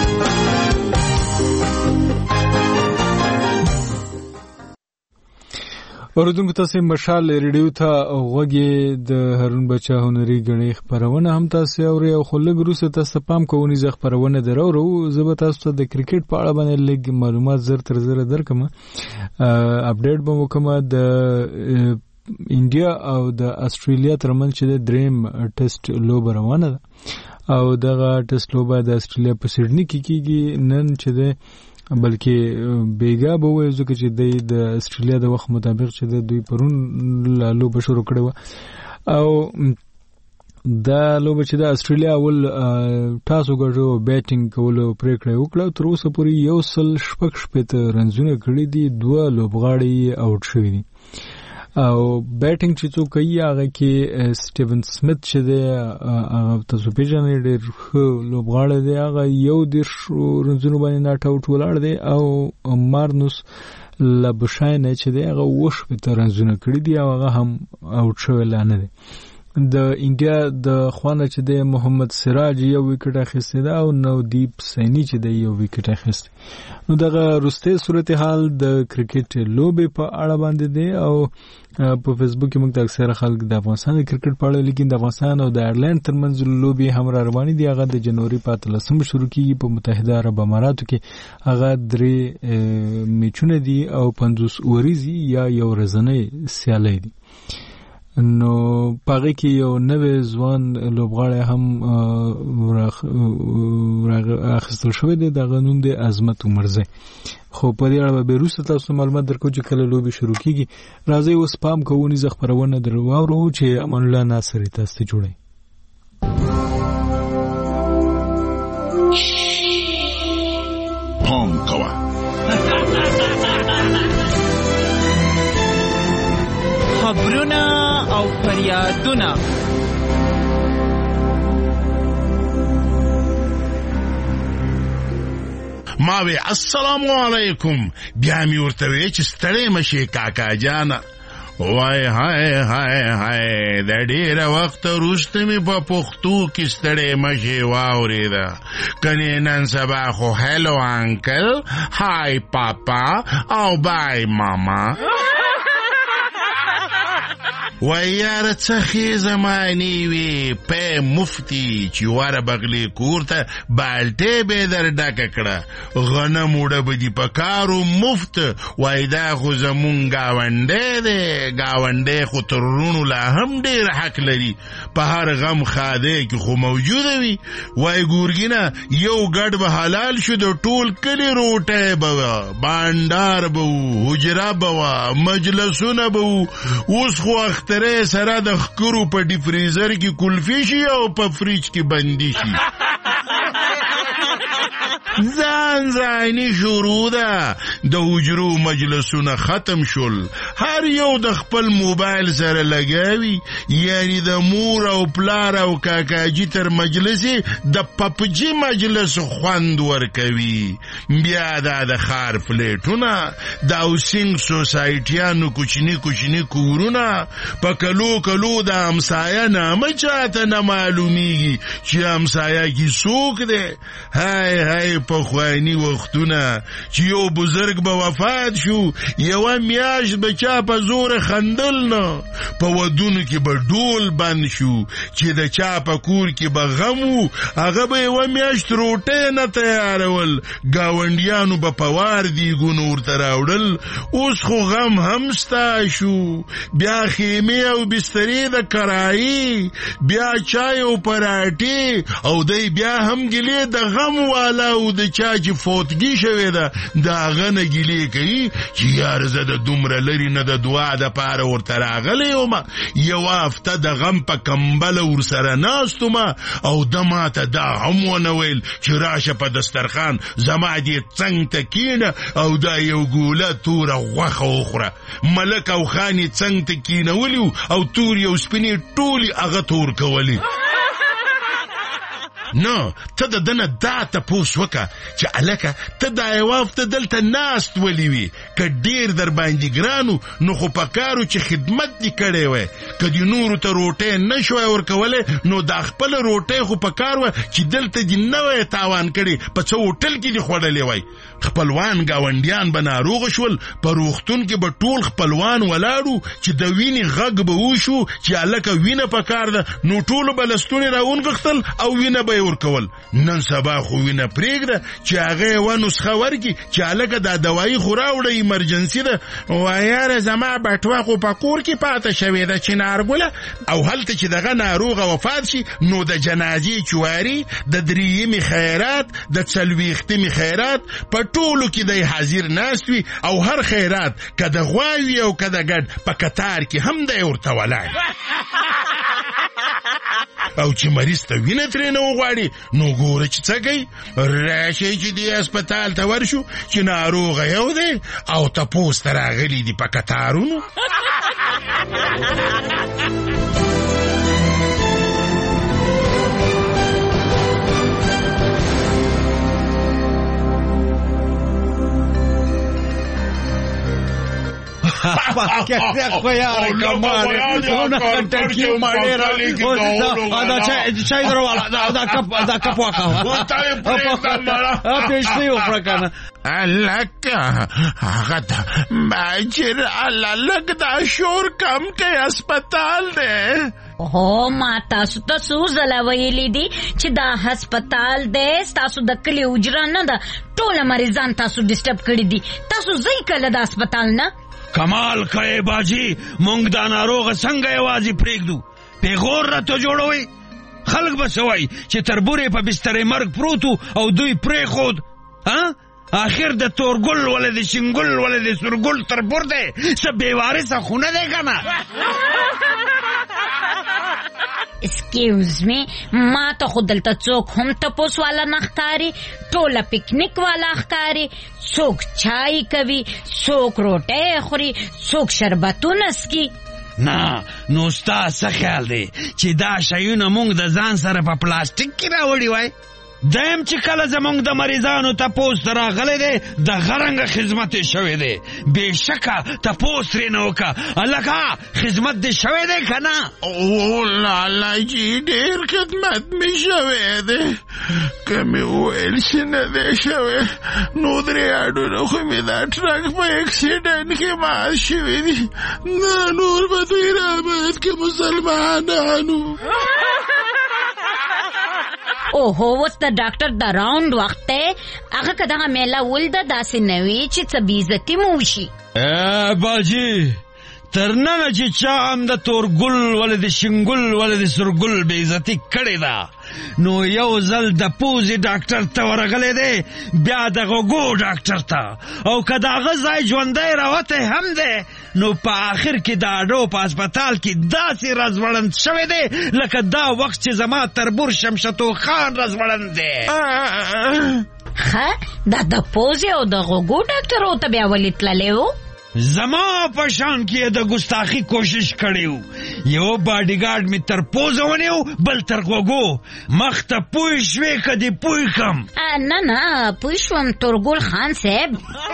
اوردونکو تاسو مشال ریډیو ته غوږی د هارون بچا هنري غړي خبرونه هم تاسو اوري او خلک روسه تاسو پام کوونی ځخ خبرونه درو زه به تاسو ته د کرکټ په اړه باندې لږ معلومات زر تر زر درکم. اپډیټ به وکم د انډیا او د استرالیا ترمنځ چې دریم ټیسټ لوب روانه ده او دغه ټیسټ لوب د استرالیا په سیډني کې کیږي نن چې ده بلکې بیګا به وایي ځکه چې د استرالیا د وخت مطابق چې دوی پرون لوبه شروع کړې وه او دا لوبه چې د استرالیا اول تاسو ګټو بیټینګ کولو پریکړه وکړه تر اوسه پورې 166 رنزونه کړي دي 2 لوبغاړي آوټ شوي دي او بیټینګ چې څوک کوي هغه کې سټیون سمیت چې دی هغه تاسو پیژنئ ډېر ښه لوبغاړی دی هغه 10 رنزونو باندې ناټ آوټ ولاړ دی او مارنوس لابوشاینه چې دی هغه 70 رنزونه کړي دي او هغه هم آوټ شوی لا نه دی. د انډیا د خوانه چې د محمد سراج یو وکټ اخیستی دا او نودیپ سینی چې د یو وکټ اخیستی. نو دغه روسته صورتحال د کرکټ لوبې په اړه باندې دی او په فیسبوک کې موږ اکثره خلک د افغانستان د کرکټ په اړه لیکي. د افغانستان او د ایرلند ترمنځ لوبې هم روانې دي. هغه د جنوري 15 شروع کیږي په متحده عرب اماراتو کې. هغه 3 میچونه دي او 50 اوریزي یا یو ورځنی سیالي دي. نو پاره کې یو نوې ځوان لوبغاړی هم اخیستل شوی دی د غنوم د عظمت عمرزه. خو په دې اړه به روسته تاسو معلومات درکو چې کله لوبي شروع کیږي. راځي اوس پام کوونی ز خبرونه درواورو چې امان الله ناصری تاسو ته جوړي. پام کوه خبرونه او فریادونه ما وی السلام علیکم بیا می ورته وی چې ستړی مشي کاکا جانا وای هاي هاي هاي د ډیره وخت وروسته می په پښتو کې ستړی مشي واوریدا کني نن سبا خو هلو انکل هاي پاپا او بای ماما ویاره څخه زمانی وی په مفتی چې واره بغلی کورته بالټه به در ډکه کړه غنم وړه بدی پکارو مفت وایدا خو زمون گاونډه ده گاونډه خو ترونو لا هم ډیر حق لري په هر غم خاده کې خو موجوده وي وای ګورګینا یو ګډ به حلال شو د ټول کلی روټه به باندار به حجره به مجلسونه به اوس خو ترې سره د خکرو په ډی فریزر کې کلفی شي او په فریج کې بندي شي. ځان ځاني شروع ده د حجرو مجلسونه ختم شول هر یو د خپل موبایل سره لګاوي یعنی د مور او پلار او کاکاجي تر مجلسي د پپجي مجلس خوند ورکوي. بیا د خار فلیټونه د اوسینګ سوسایټیانو کوچني کورونه په کلو د امسایه نامه چاته نه معلومیږي چې امسایه کی څوک دی. هاي په خوانی وختونه چې یو بزرگ به وفات شو یو میاش بچا په زور خندل نه په ودونو کې به ډول بند شو چې د چا په کور کې به غمو هغه به یو میاش روټه نه تیارول گاونډیانو به پوار دی ګونور تراوړل اوس خو غم هم ستا شو بیا خیمه او بسترې د کرایي بیا چای او پراټي او دای بیا هم ګلې د غم والا او د چا چې فوتګي شوې ده د هغه نه ګیلې کوي چې یار زه د دومره لرې نه د دعا دپاره ورته راغلی یم یوه هفته د غم په کمبله ورسره ناست وم او ده ماته دا هم ونه ویل چې راشه په دسترخوان زما دې څنګ ته کښېنه او دا یو ګوله توره غوښه وخوره ملک او خان یې څنګ ته کښېنولي او تورې او سپینې ټولې هغه تور کولې نو ته د دنه دا تپوس وکه چې الکه ته دا یوه هفته دلته ناست ولی وي که ډېر در باندې ګرانو نو خو پکارو چې خدمت دې کړی وی که دې نورو ته روټۍ نه شوی ورکولی نو دا خپله روټۍ خو پکار وه چې دلته دې نه وی تاوان کړي په څه هوټل کې دې خوړلی وی خپلوان ګاونډیان به ناروغه شول په روغتون کې به ټول خپلوان ولاړو چې د وینې غږ به وشو چې الکه وینه پکار ده نو ټولو به لستونې راونغښتل او وینه به ورکول نن سبا خو وینه پرېږده چې هغه یوه نسخه ورکړي چې هلکه دا دوایي خو راوړه ایمرجنسي ده وایاره زما بټوه خو په کور کې پاته شوې ده چې نارګله او هلته چې دغه ناروغه وفات شي نو د جنازې چواري د درېیمې خیرات د څلوېښتمې خیرات په ټولو کې دی حاضر ناست وي او هر خیرات که د غوا وي او که د ګډ په کتار کې هم دی ورته ولاړ او چې مریض ته وینه ترې نه وغواړي نو ګوره چې څه کوي راشئ چې دې هسپتال ته ورشو چې ناروغه یو دی او تپوس ته راغلي دي په کتارونو خو یاره کماله دونه خټکی ماډیره چای درواله دا کپ واکاوه پیشتې وکړه کنه الکه هغه ته باجر لږ دا شور کم کوي هسپتال دی هو ما تاسو ته څو ځله ویلي دي چې دا هسپتال دی ستاسو د کلي اجره نه ده ټوله مریضان تاسو ډسټرب کړي دي تاسو ځئ کله د هسپتال نه کمال کوي باجی مونږ دا ناروغه څنګه یوازې پرېږدو پیغور راته جوړوئ خلک به څه وایي چې تربورې په بسترې مرګ پروت او دوی پرېښود آخر د تورګل ولې د شینګل ولې د سورګل تربور دی څه بېوارثه خونه دی که نه اسکیوز می ما ته خو دلته څوک هم تپوس والا نه ښکاري ټوله پکنیک والا ښکاري څوک چای کوي څوک روټۍ خوري څوک شربتونه څکي نه نو ستا څه خیال دی چې دا شیونه موږ د ځان سره په پلاستیک کې راوړي وای دیم چې کله زمونږ د مریضانو تپوس ته راغلی دی د غرنګه خدمت یې شوی دی بېشکه تپوس ترې نه وکړه هلکه خدمت دې شوی دی که نه لالا جي ډېر خدمت مې شوی دی که مې وویل چې نه دی شوی نو درې اډونه خو مې دا ټرک په اکسیډنټ کې مات شوي دي نه نور به دوی راباید که مسلمانانو اوهو اوس د ډاکټر د راوند وخت دی هغه که دغه میله ولده داسې نه وي چې څه بېعزتي مو وشي باجي تر ننه چې چا هم د تورګل ولې د شینګل ولې د سورګل بېعزتي کړې ده نو یو ځل د پوزې ډاکټر ته ورغلی دی بیا د غوږو ډاکټر ته او که د هغه ځای ژوندی راوتی هم دی نو په آخر کې د اډو په هسپتال کې داسې رزوړند شوی دی لکه دا وخت چې زما تربور شمشتو خان رزوړند دی ښه دا د پوزې او د غوږو ډاکټرو ته بیا ولې تللی و زما په شان کې د ګستاخي کوشش کړی و یو باډي ګارډ مې تر پوزه ونیو بل تر غوږو مخ ته پوه شوې که دې پوه کړم نه نه پوه شوم تورګل خان صاحب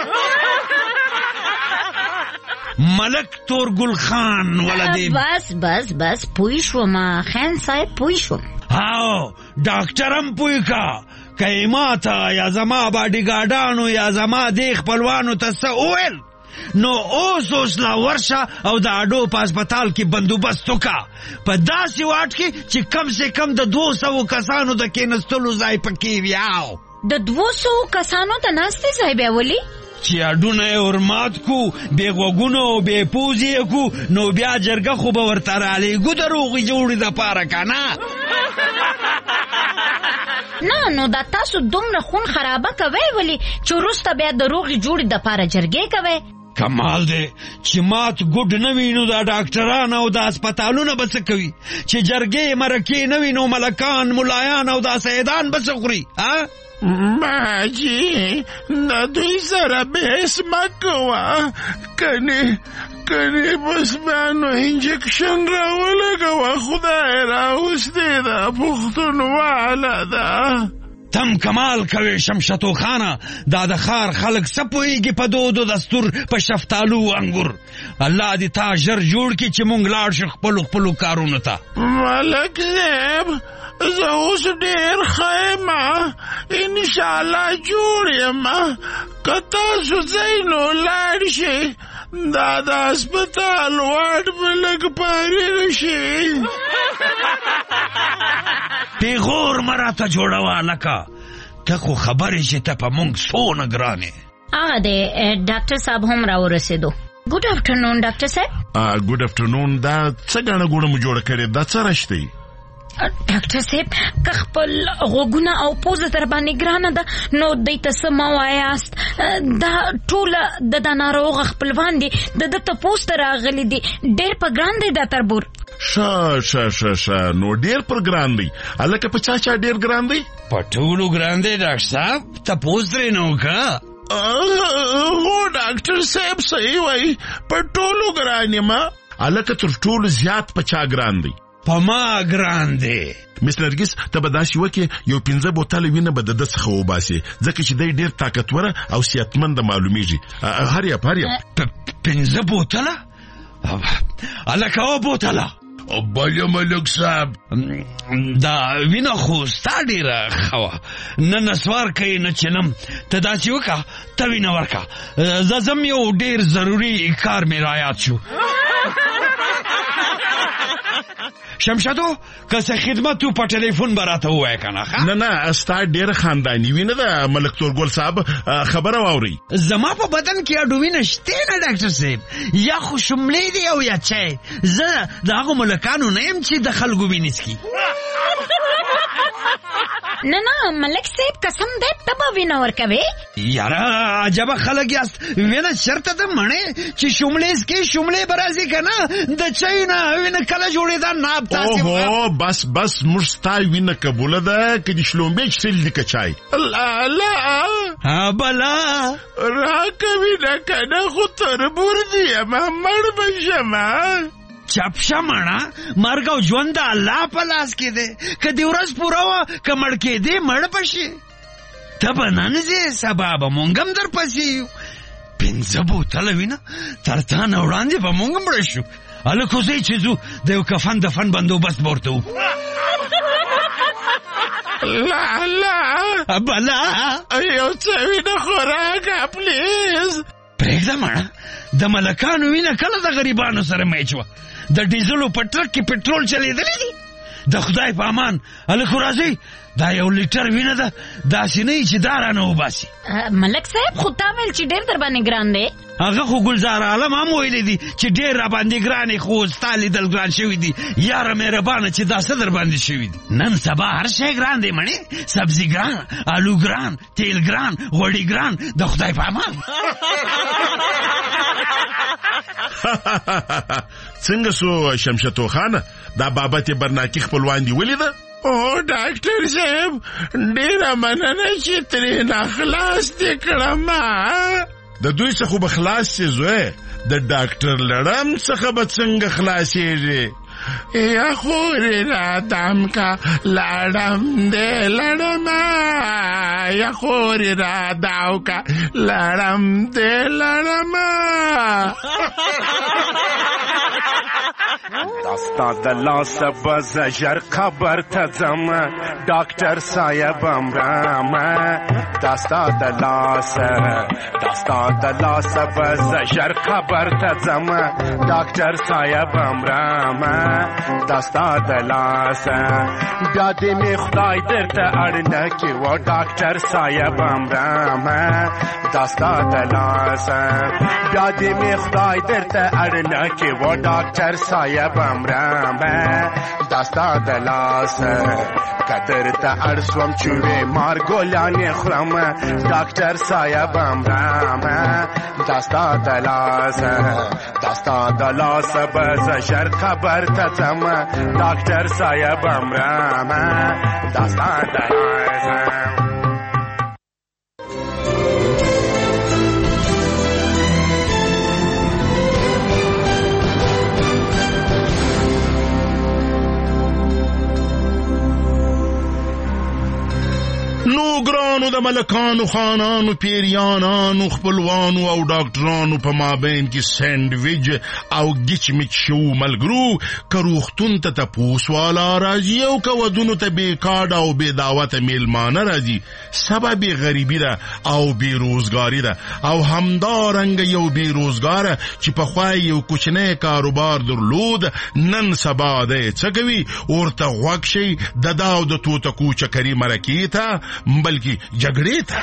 ملک تورګل خان ولدی بس پوه شوم خان صاحب پوه شوم هاو ډاکټر هم پوه کا که ما ته یا زما باډي ګارډانو یا زما دې خپلوانو ته څه وویل نو اوس لا ورشه او د اډو په هسپتال کې بندوبست وکړه په داسې واټ کې چې کم سے کم د 200 کسانو د کېنستلو ځای پکې وي د 200 کسانو د ناستې ځای بیا ولي چې اډونه یې ورمات کو بې غوږونو او بې پوزې یې کو نو بیا جرګه خو به ورته رالیږو د روغې جوړې دپاره که نه نه نو دا تاسو دومره خون خرابه کوي ولې چې وروسته بیا د روغې جوړې دپاره جرګې کوئ. کمال دی چې مات ګډ نه وي نو دا ډاکټران او دا هسپتالونه به څه کوي؟ چې جرګې مرکې نه وي نو ملکان ملایان او دا سیدان به څه خوري؟ ماجي د دوی سره بحث مه کوه، کنې بس بانو انجکشن راولګوه. خدای راوستې ده پښتونواله ده. تم کمال کوي شمشتو خانه، دا د ښار خلک څه پوهېږي په دود و دستور په شفتالو انګور. الله دې تا ژر جوړ کړي چې مونږ لاړ شو خپلو کارونو ته. ملک صاحب زه اوس ډېر ښه یم، انشاءالله جوړ یم. که تاسو ځئ نو لاړ شئ، دا د هسپتال واټ به لږ فارغ شي. پیغور مه راته جوړوه لکه ته خو خبرې چې ته په مونږ څونه ګران یې. هغه دی ډاکټر صاحب هم راورسېدو. ګوډ افټرنون ډاکټر صاحب. ګوډ افټرنون. دا څه ګڼه ګوڼه مو جوړه کړې، دا څه رش دی؟ ډاکټر صاحب که خپل غوږونه او پوزه در باندې ګرانه ده نو دوی ته څه مه وایاست. دا ټوله د دا ناروغه خپلوان دي، د ده تپوس ته راغلي دي. ډېر په ګران دی دا تربور. شه نو ډېر پر ګران دی. هلکه په چا ډېر ګران دی؟ په ټولو ګران دی ډاکټر صاحب، تپوس ترې نه وکړه. هو ډاکټر صاحب صحیح وایي، په ټولو ګران یم. هلکه تر ټولو زیات په چا ګران دی؟ په ما ګران دی. مس نرګس ته به داسې وکړې یو 5 بوتله وینه به د ده څخه وباسې، ځکه چې دی ډېر طاقتوره او صحتمنده معلومیږي. هر 5 بوتله؟ هلکه 2 بوتله. بله ملک صاحب دا وینه خو ستا ډېره ښه وه، نه نسوار کوي نه چلم. ته داسې وکړه ته وینه ورکړه، زه ځم یو ډېر ضروري کار مې رایاد شو. شمشدو که څه خدمت په ټلیفون به راته ووایه که نه؟ نه ستا ډېره خانداني وینه ده ملک تورګل صاحب، خبره واورئ. زما په بدن کې اډو وینه شته نه ډاکټر صاحب، یا خو شملې دی او یا چای. زه د هغو ملکانو نه یم چې د خلکو وینې څښي. نه ملک صاحب قسم دی ته به وینه ورکوې؟ یاره عجبه خلک یاست. وینه چېرته ده مڼې چې شملې څکې شملې به راځي که نه؟ د چای نه وینه کله جوړېده ناب تاسې. اوهو بس موږ ستا وینه قبوله ده که د شلومبې چښل دي که چای. بلا راکه وینه که نه خو تربور دي یمه مړ به شمه. چپ شه مړه، مرګ او ژوند د الله په لاس کې دی. که دې ورځ پوره وه که مړ کېدې مړ به شي. ته به نن ځې سبا به مونږ هم در پسې یو. 5 بوتله وینه تر تا نه وړاندې به مونږ مړه شو. هلکه ځئ چې ځو د یو کفن دفن بندوبست به ورته وکړو. بلا یو څه وینه خو راکړه پلیز. پرېږده مړه، د ملکانو وینه کله د غریبانو سره میچ وه. د ډیزلو په ټرک کې پټرول چلېدلی دي. د خدای په امان هلکو راځئ، دا 1 لیټر وینه ده، داسې نه وي چې دا رانه وباسي. ملک صاحب خو تا ویل چې ډېر در باندې ګران دی. هغه خو ګلزار عالم هم ویلی دي چې ډېر را باندې ګران یې، خو ستا لیدل ګران شوي دي. یاره مهربانه چې دا څه در باندې شوي دي. نن سبا هر شی ګران دی مڼې، سبزي ګران، آلو ګران، تیل ګران، غوړي ګران، د خدای په امان. څنګه سو شمشتو خانه، دا بابت برناکي خپلوان دي ولیده؟ او ډاکټر صاحب ډېره مننه چې ترې نه خلاص دې کړم. د دوی څخه به خلاص شې زوی، د ډاکټر لړم څخه به څنګه خلاصېږي؟ یا خورې را دام کا لړم دې لړمه، یا خورې را داو کا لړم دې لړمه. داستا د لاسه به زه ژر خبر ته ځم، ډاکټر صاحب امرم. داستا د لاسه به زه ژر خبر ته ځم، ډاکټر صاحب امرم. داستا د لاسه بیا دې مې خدای درته اړ نه کې و، ډاکټر صاحب امرم. داستا دلاسه بیا دې مې خدای درته اړنه کې و ډاکټر صاحب امرامه داستا دلاسه قدر ته اړسوم چې وې مار ګلانې خورم ډاکټر صاحب امرامه داستا دلاسه بس شر خبر ته ځم ډاکټر صاحب امرامه داستا دلاسه نو ګرانو د ملکانو خانانو پیریانانو خپلوانو او ډاکټرانو په مابین کې سینډویچ او ګچ مچ شو ملګرو کروختون ته تپوس والا راځي او کودونو ته بې کارډ او بې دعوت میلمانه راځي سبب غریبی ده او بې روزګاری ده او همدارنګ یو بې روزګاره چې پخوا یو کوچنی کاروبار درلود نن سبا دی څه کوي ورته غوږ شي د دا او د توتکو چکري مرکې ته بلکې جګړې ته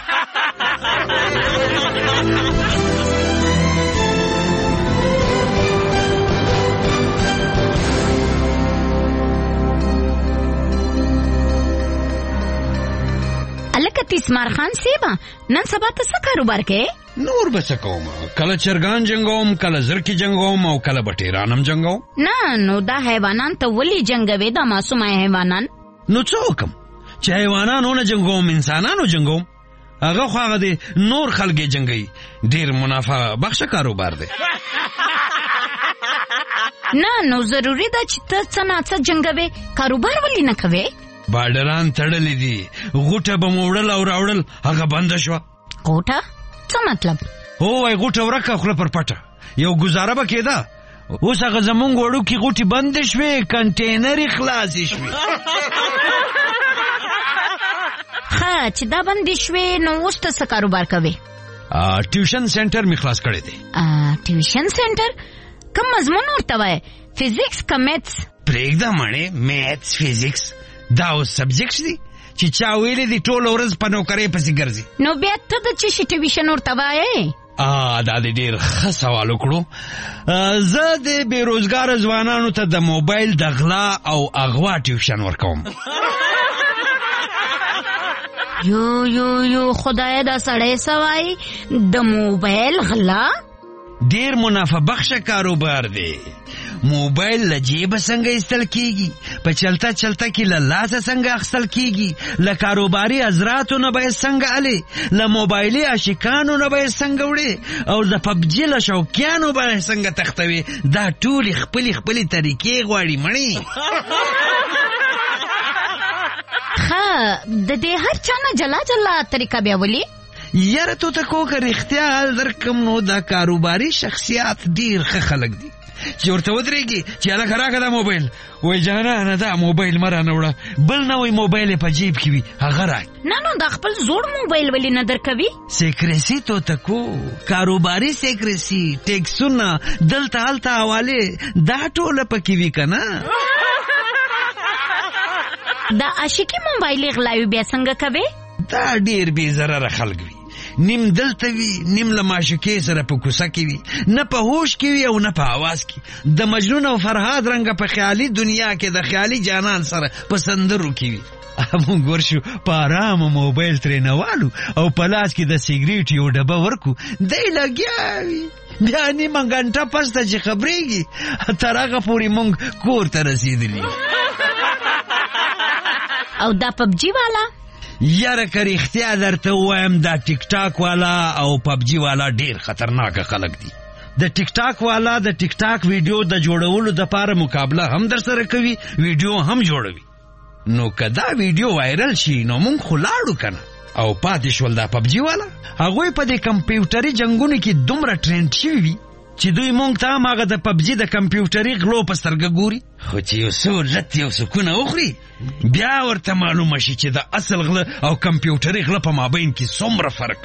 الکه تیسمار خان سیبا نن سبا ته څه کاروبار کې نور بس کوم کله چرګان جنگوم کله زرکی جنگوم او کله بټیرانم جنگوم نه نو دا حیوانان ته ولی جنگوي دا معصوم حیوانان نو څوکم چې حیوانانو نه جنگوم انسانانو جنگوم هغه خو هغه دی نور خلګي جنگي ډیر منافع بخښه کاروبار دی نه نو ضروری ده چې ته څه نه څه جنگوي کاروبار ولی نه کوي بارډران تړلې دي غوټه به موړل او راوړل هغه بند شو غوټه څه مطلب هو غوټه ورکه خپل پر پټه یو گزاره به کېده اوس هغه زمونږ وړو کې غوټي بند شوې کنټینر خلاص شوې ها چې دا بند شوې نو اوس ته څه کاروبار کوي ټیوشن سنټر می خلاص کړی دی ټیوشن سنټر کوم مضمون ورته وای فزیکس کا میتھس پرېږده مړې میتھس فزیکس دا اوس سبجیکټس دي چې چا ویلې دي ټول ورځ په نوکرۍ پسې ګرځي نو بیا ته د څه شي ټیوشن ورته وایې دا ډېر ښه سوال وکړو زه د بېروزګاره ځوانانو ته د موبایل د غلا او اغوا ټیوشن ورکوم یو خدای دا سړی سوای د موبایل غلا ډیر منافع بخښه کاروبار دی موبایل له جیبه څنګه ایستل کیږي په چلتا کې له لاسه څنګه اخیستل کیږي له کاروباري حضراتو نه به څنګه علي له موبایلي عاشقانو نه به څنګه وړي او د پبجي له شوقیانو به څنګه تختوي دا ټول خپل طریقې غواړي مړي د دې هر چا نه جلا طریقه بیا ولي یاره تو ته کو که رښتیا حال درکم نو دا کاروباري شخصیات ډیر ښه خلک دي چې ورته ودرېږي چې هلکه راکړه دا موبایل وایي جانانه دا موبایل مه رانه وړه بل نوی موبایل یې په جیب کې وي هغه راکړه نه نو دا خپل زوړ موبایل ولې نه درکوي سیکرسي تو تکو کاروباري سیکرسي ټیکسونه دلته هلته حوالې دا ټوله پکې وي که نه دا عاشقي موبایل غلاوي بیا څنګه کوي دا ډیر بې ضرره خلک وي نیم دلته وي نیم له معشوقې سره په کوڅه کې وي نه په هوش کې وي او نه په اواز کې د مجنون او فرهاد رنګه په خیالي دنیا کې د خیالي جانان سره په سندرو کې وي مونږ ورشو په ارامه موبایل ترې نه والو او په لاس کې د سیګریټ یو ډبه ورکو دی لګیا وي بیا نیمه ګنټه پس ته چې خبرېږي تر هغه پورې مونږ کور ته رسېدلي او دا پبجي والا یاره که رښتیا درته ووایم دا ټیک ټاک والا او پبجي والا ډیر خطرناکه خلک دي د ټیک ټاک والا د ټیک ټاک ویډیو د جوړولو دپاره مقابله هم در سره کوي ویډیو هم جوړوي نو که دا ویډیو وایرل شي نو مونږ خو لاړو که نه او پاتې شول دا پبجي والا هغوی په دې کمپیوټري جنګونو کې دومره ټرینډ شوي وي چې دوی مونږ ته هم هغه د پبجي د کمپیوټري غلو په سترګه ګوري خو چې یو څو لت یو سکونه وخوري بیا ورته معلومه شي چې د اصل غله او کمپیوټري غله په مابین کې څومره فرق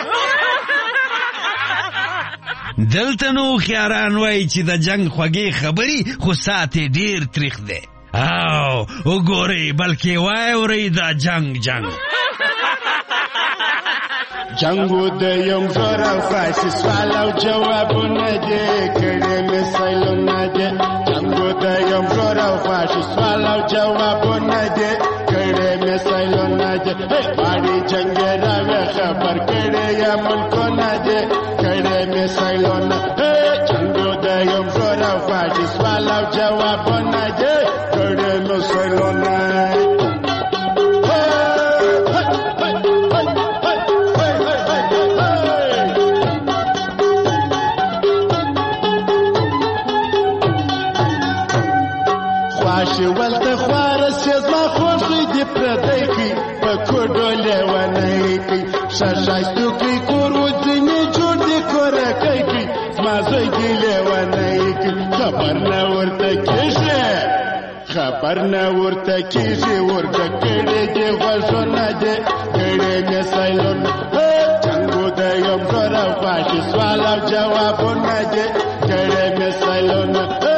دلته نو خیاران وایي چې د جنگ خوږې خبرې خو ساعت یې ډېر تریخ دی او وګورئ بلکې واورئ دا جنگ جنگو د یم زور او فاشي سوال او جوابونه دې کړي مثالونه دې جنگو د یم زور او فاشي سوال او جوابونه دې کړي مثالونه دې باندې جنگ راوي خبر کړي یا ملکونه دې کړي مثالونه جنگو د یم زور او فاشي سوال او جوابونه دې کړي مثالونه خواشي ولته خوارس زما خوشي دی پردای کی پکوډو لیوانای کی شاشاستو کی کورو ځنی جوړ دی کور کوي زما زوی دی لیوانای کی خبر نه ورته کیږي ورته کړي دی غوښنه دی کړي نه سایلون څنګه د یم زور او خواشي سوال او جوابونه دی کړي نه سایلون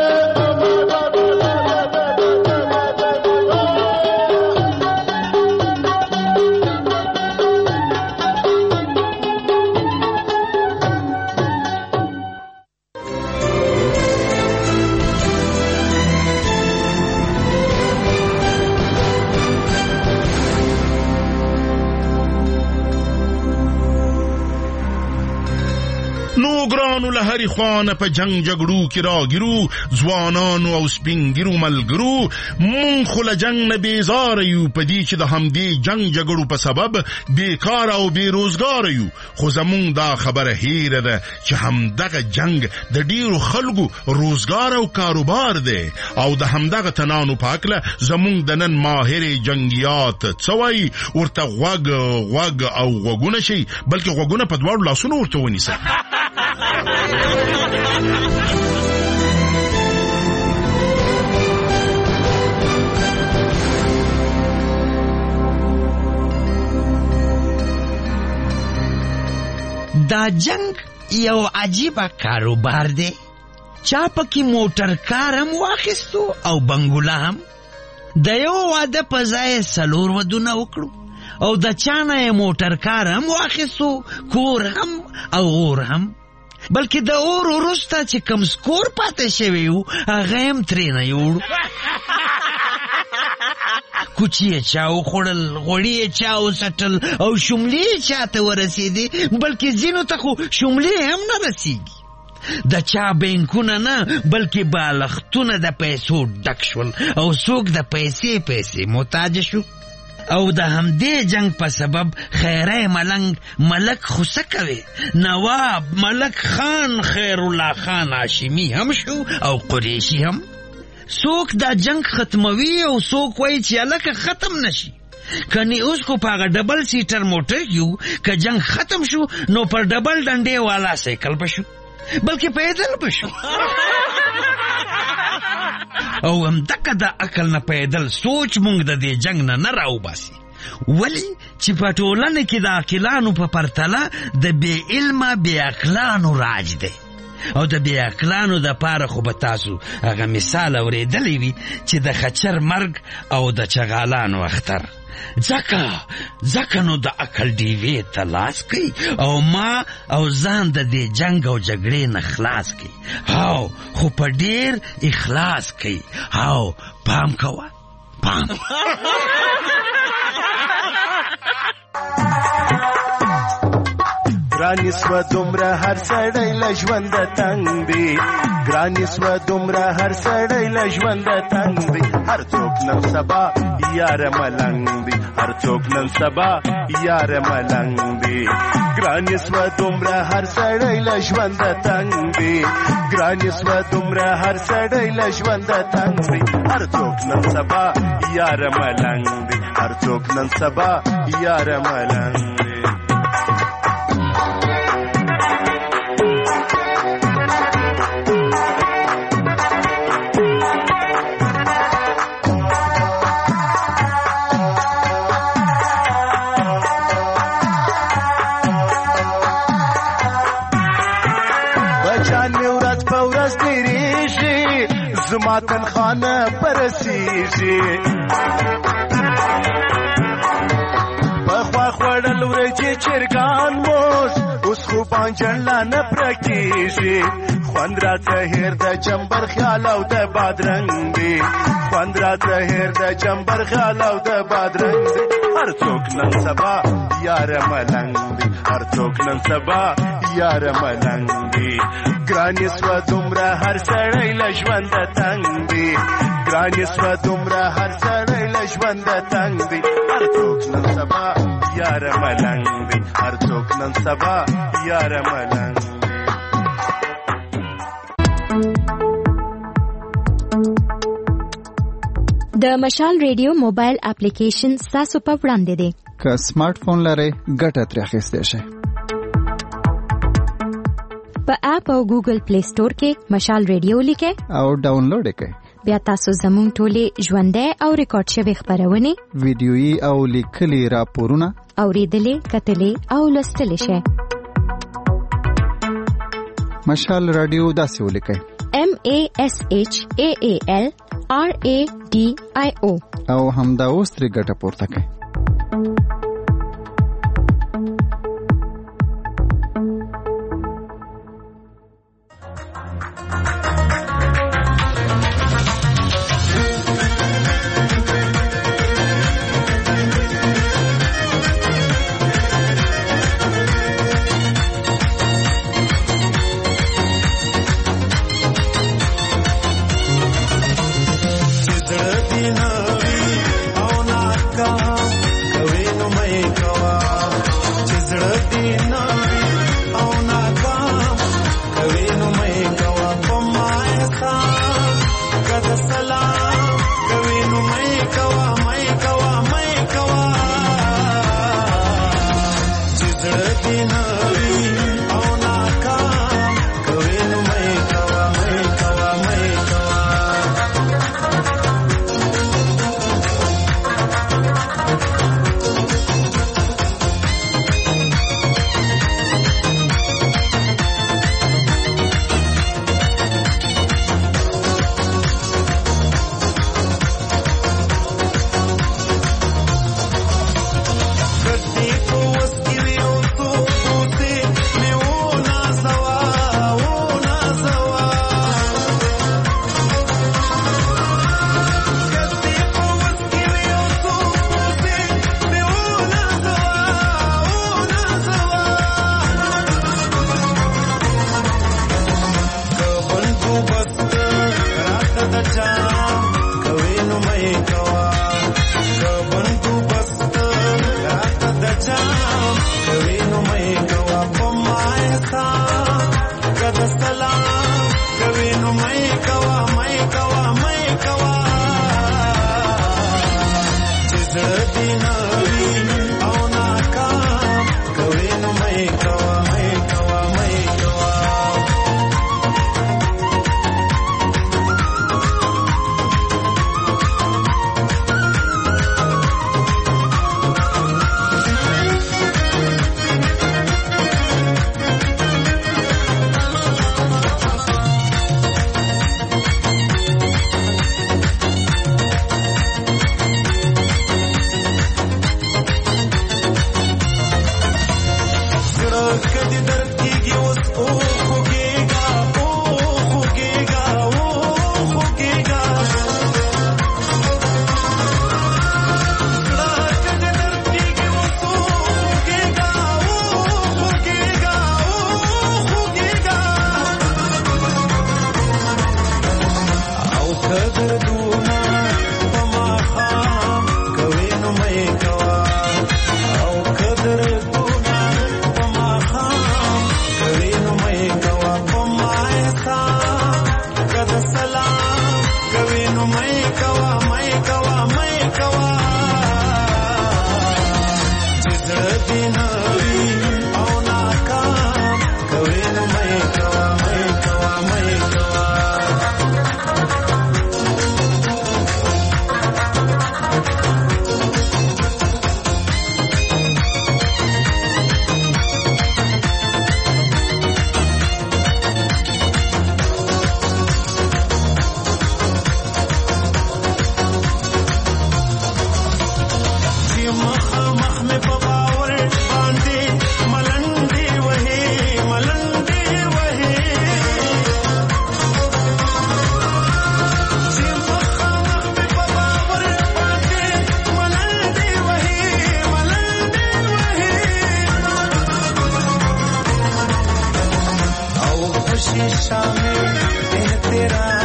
ګرانو له هرې خوانه په جنگ جګړو کې راګیرو ځوانانو او سپینګیرو ملګرو مونږ خو له جنگ نه بیزاره یو په دې چې د همدې جنگ جګړو په سبب بیکار او بیروزګاره یو خو زمونږ دا خبره هیره ده چې همدغه جنگ د ډیرو خلکو روزګار او کاروبار دی او د همدغه تنانو په هکله زمونږ د نن ماهر جنگیات څه وایي ورته غوږ او غوږونه شي بلکې غوږونه په دواړو لاسونو ورته ونیسه دا جنگ یو عجیبه کاروبار دی چا پکې موټر کار هم واخیستو او بنګوله هم د یو واده په ځای 4 ودونه وکړو او د چانه موټر کار هم واخیستو کور هم او اور هم بلکې د اور وروسته چې کم سکور پاتې شوی و هغه هم ترېنه یوړو کوچی یې چا وخوړل غوړي یې چا وسټل او شملې یې چاته ورسېدې بلکې ځینو ته خو شملې هم نه رسېږي د چا بینکونه نه بلکې بالښتونه د پیسو ډک شول او څوک د پیسې محتاج شو او د همدې جنگ په سبب خیره ملک خوسه کوي نواب ملک خان خیر الله خان هاشمی هم شو او قریشی هم څوک دا جنگ ختموي او څوک وایي چې الکه ختم نشي کني اوس کو پاغه ډبل سیټر موټر یو که جنگ ختم شو نو پر ډبل ډنډې والا سایکل پشو بلکې پیدل پشو او هم دکه د عقل نه پیدل سوچ مونږ د دې جنگ نه راو باسي ولی چې په ټولنه کې د عاقلانو په پرتله د بې علمه بې عقلانو راج دی او د بې عقلانو د پاره خو به تاسو هغه مثال اورېدلی وي چې د خچر مرګ او د چغالانو اختر ځکه نو د عقل ډیوې ته لاس کوي او ما او ځان د دې جنگ او جګړې نه خلاص کوي هاو خو په ډیر اخلاص کوي هاو پام کوه پام ګرانی سوه دومره هر سړی له ژونده تنګ دی ګرانی سوه دومره هر سړی له ژونده تنګ دی هر څوک نن سبا یاره ملنګ دی هر څوک نن سبا یاره ملنګ دی ګرانی سوه دومره هر سړی له ژونده تنګ دی ګرانی سوه دومره هر سړی له ژونده تنګ دی هر څوک نن سبا یاره ملنګ دی هر څوک نن سبا یاره ملنګ دی زما تنخانه پرسیږي پخوا خوړل شل ورځې چرګان موس اوس خو بانجن لا نه پرکېږي خوند راته هېر د چمبر خیال او د بادرنګ دی خوند راته هېر د چمبر خیال او د بادرنګ دی هر څوک نن سبا یاره ملنګ دی هر څوک نن سبا یاره ملنګ دی ګرانې سوه دومره هر سړی له ژونده تنګ دی ګرانې سوه دومره هر سړی له ژونده تنګ دی هر څوک نن سبا یاره ملنګ دی هر څوک نن سبا یاره ملنګ د مشال ریډیو موبایل اپلیکیشن ستاسو په وړاندې دی که سمارټ فون لرئ ګټه ترې اخیستی شئ په اپ او ګوګل پلی سٹور کې مشال ریډیو لیکئ او ډاونلوډ یې کړئ بیا تاسو زموږ ټولې ژوندۍ او ریکارډ شوې خپرونې ویډیويي او لیکلي راپورونه اورېدلې کتلې او لوستلی شئ مشال رادیو داسې ولیکئ MASHAALRADIO او همدا اوس ترې ګټه پورته کړئ مخ مخ مې په باور शामिल दिन तेरा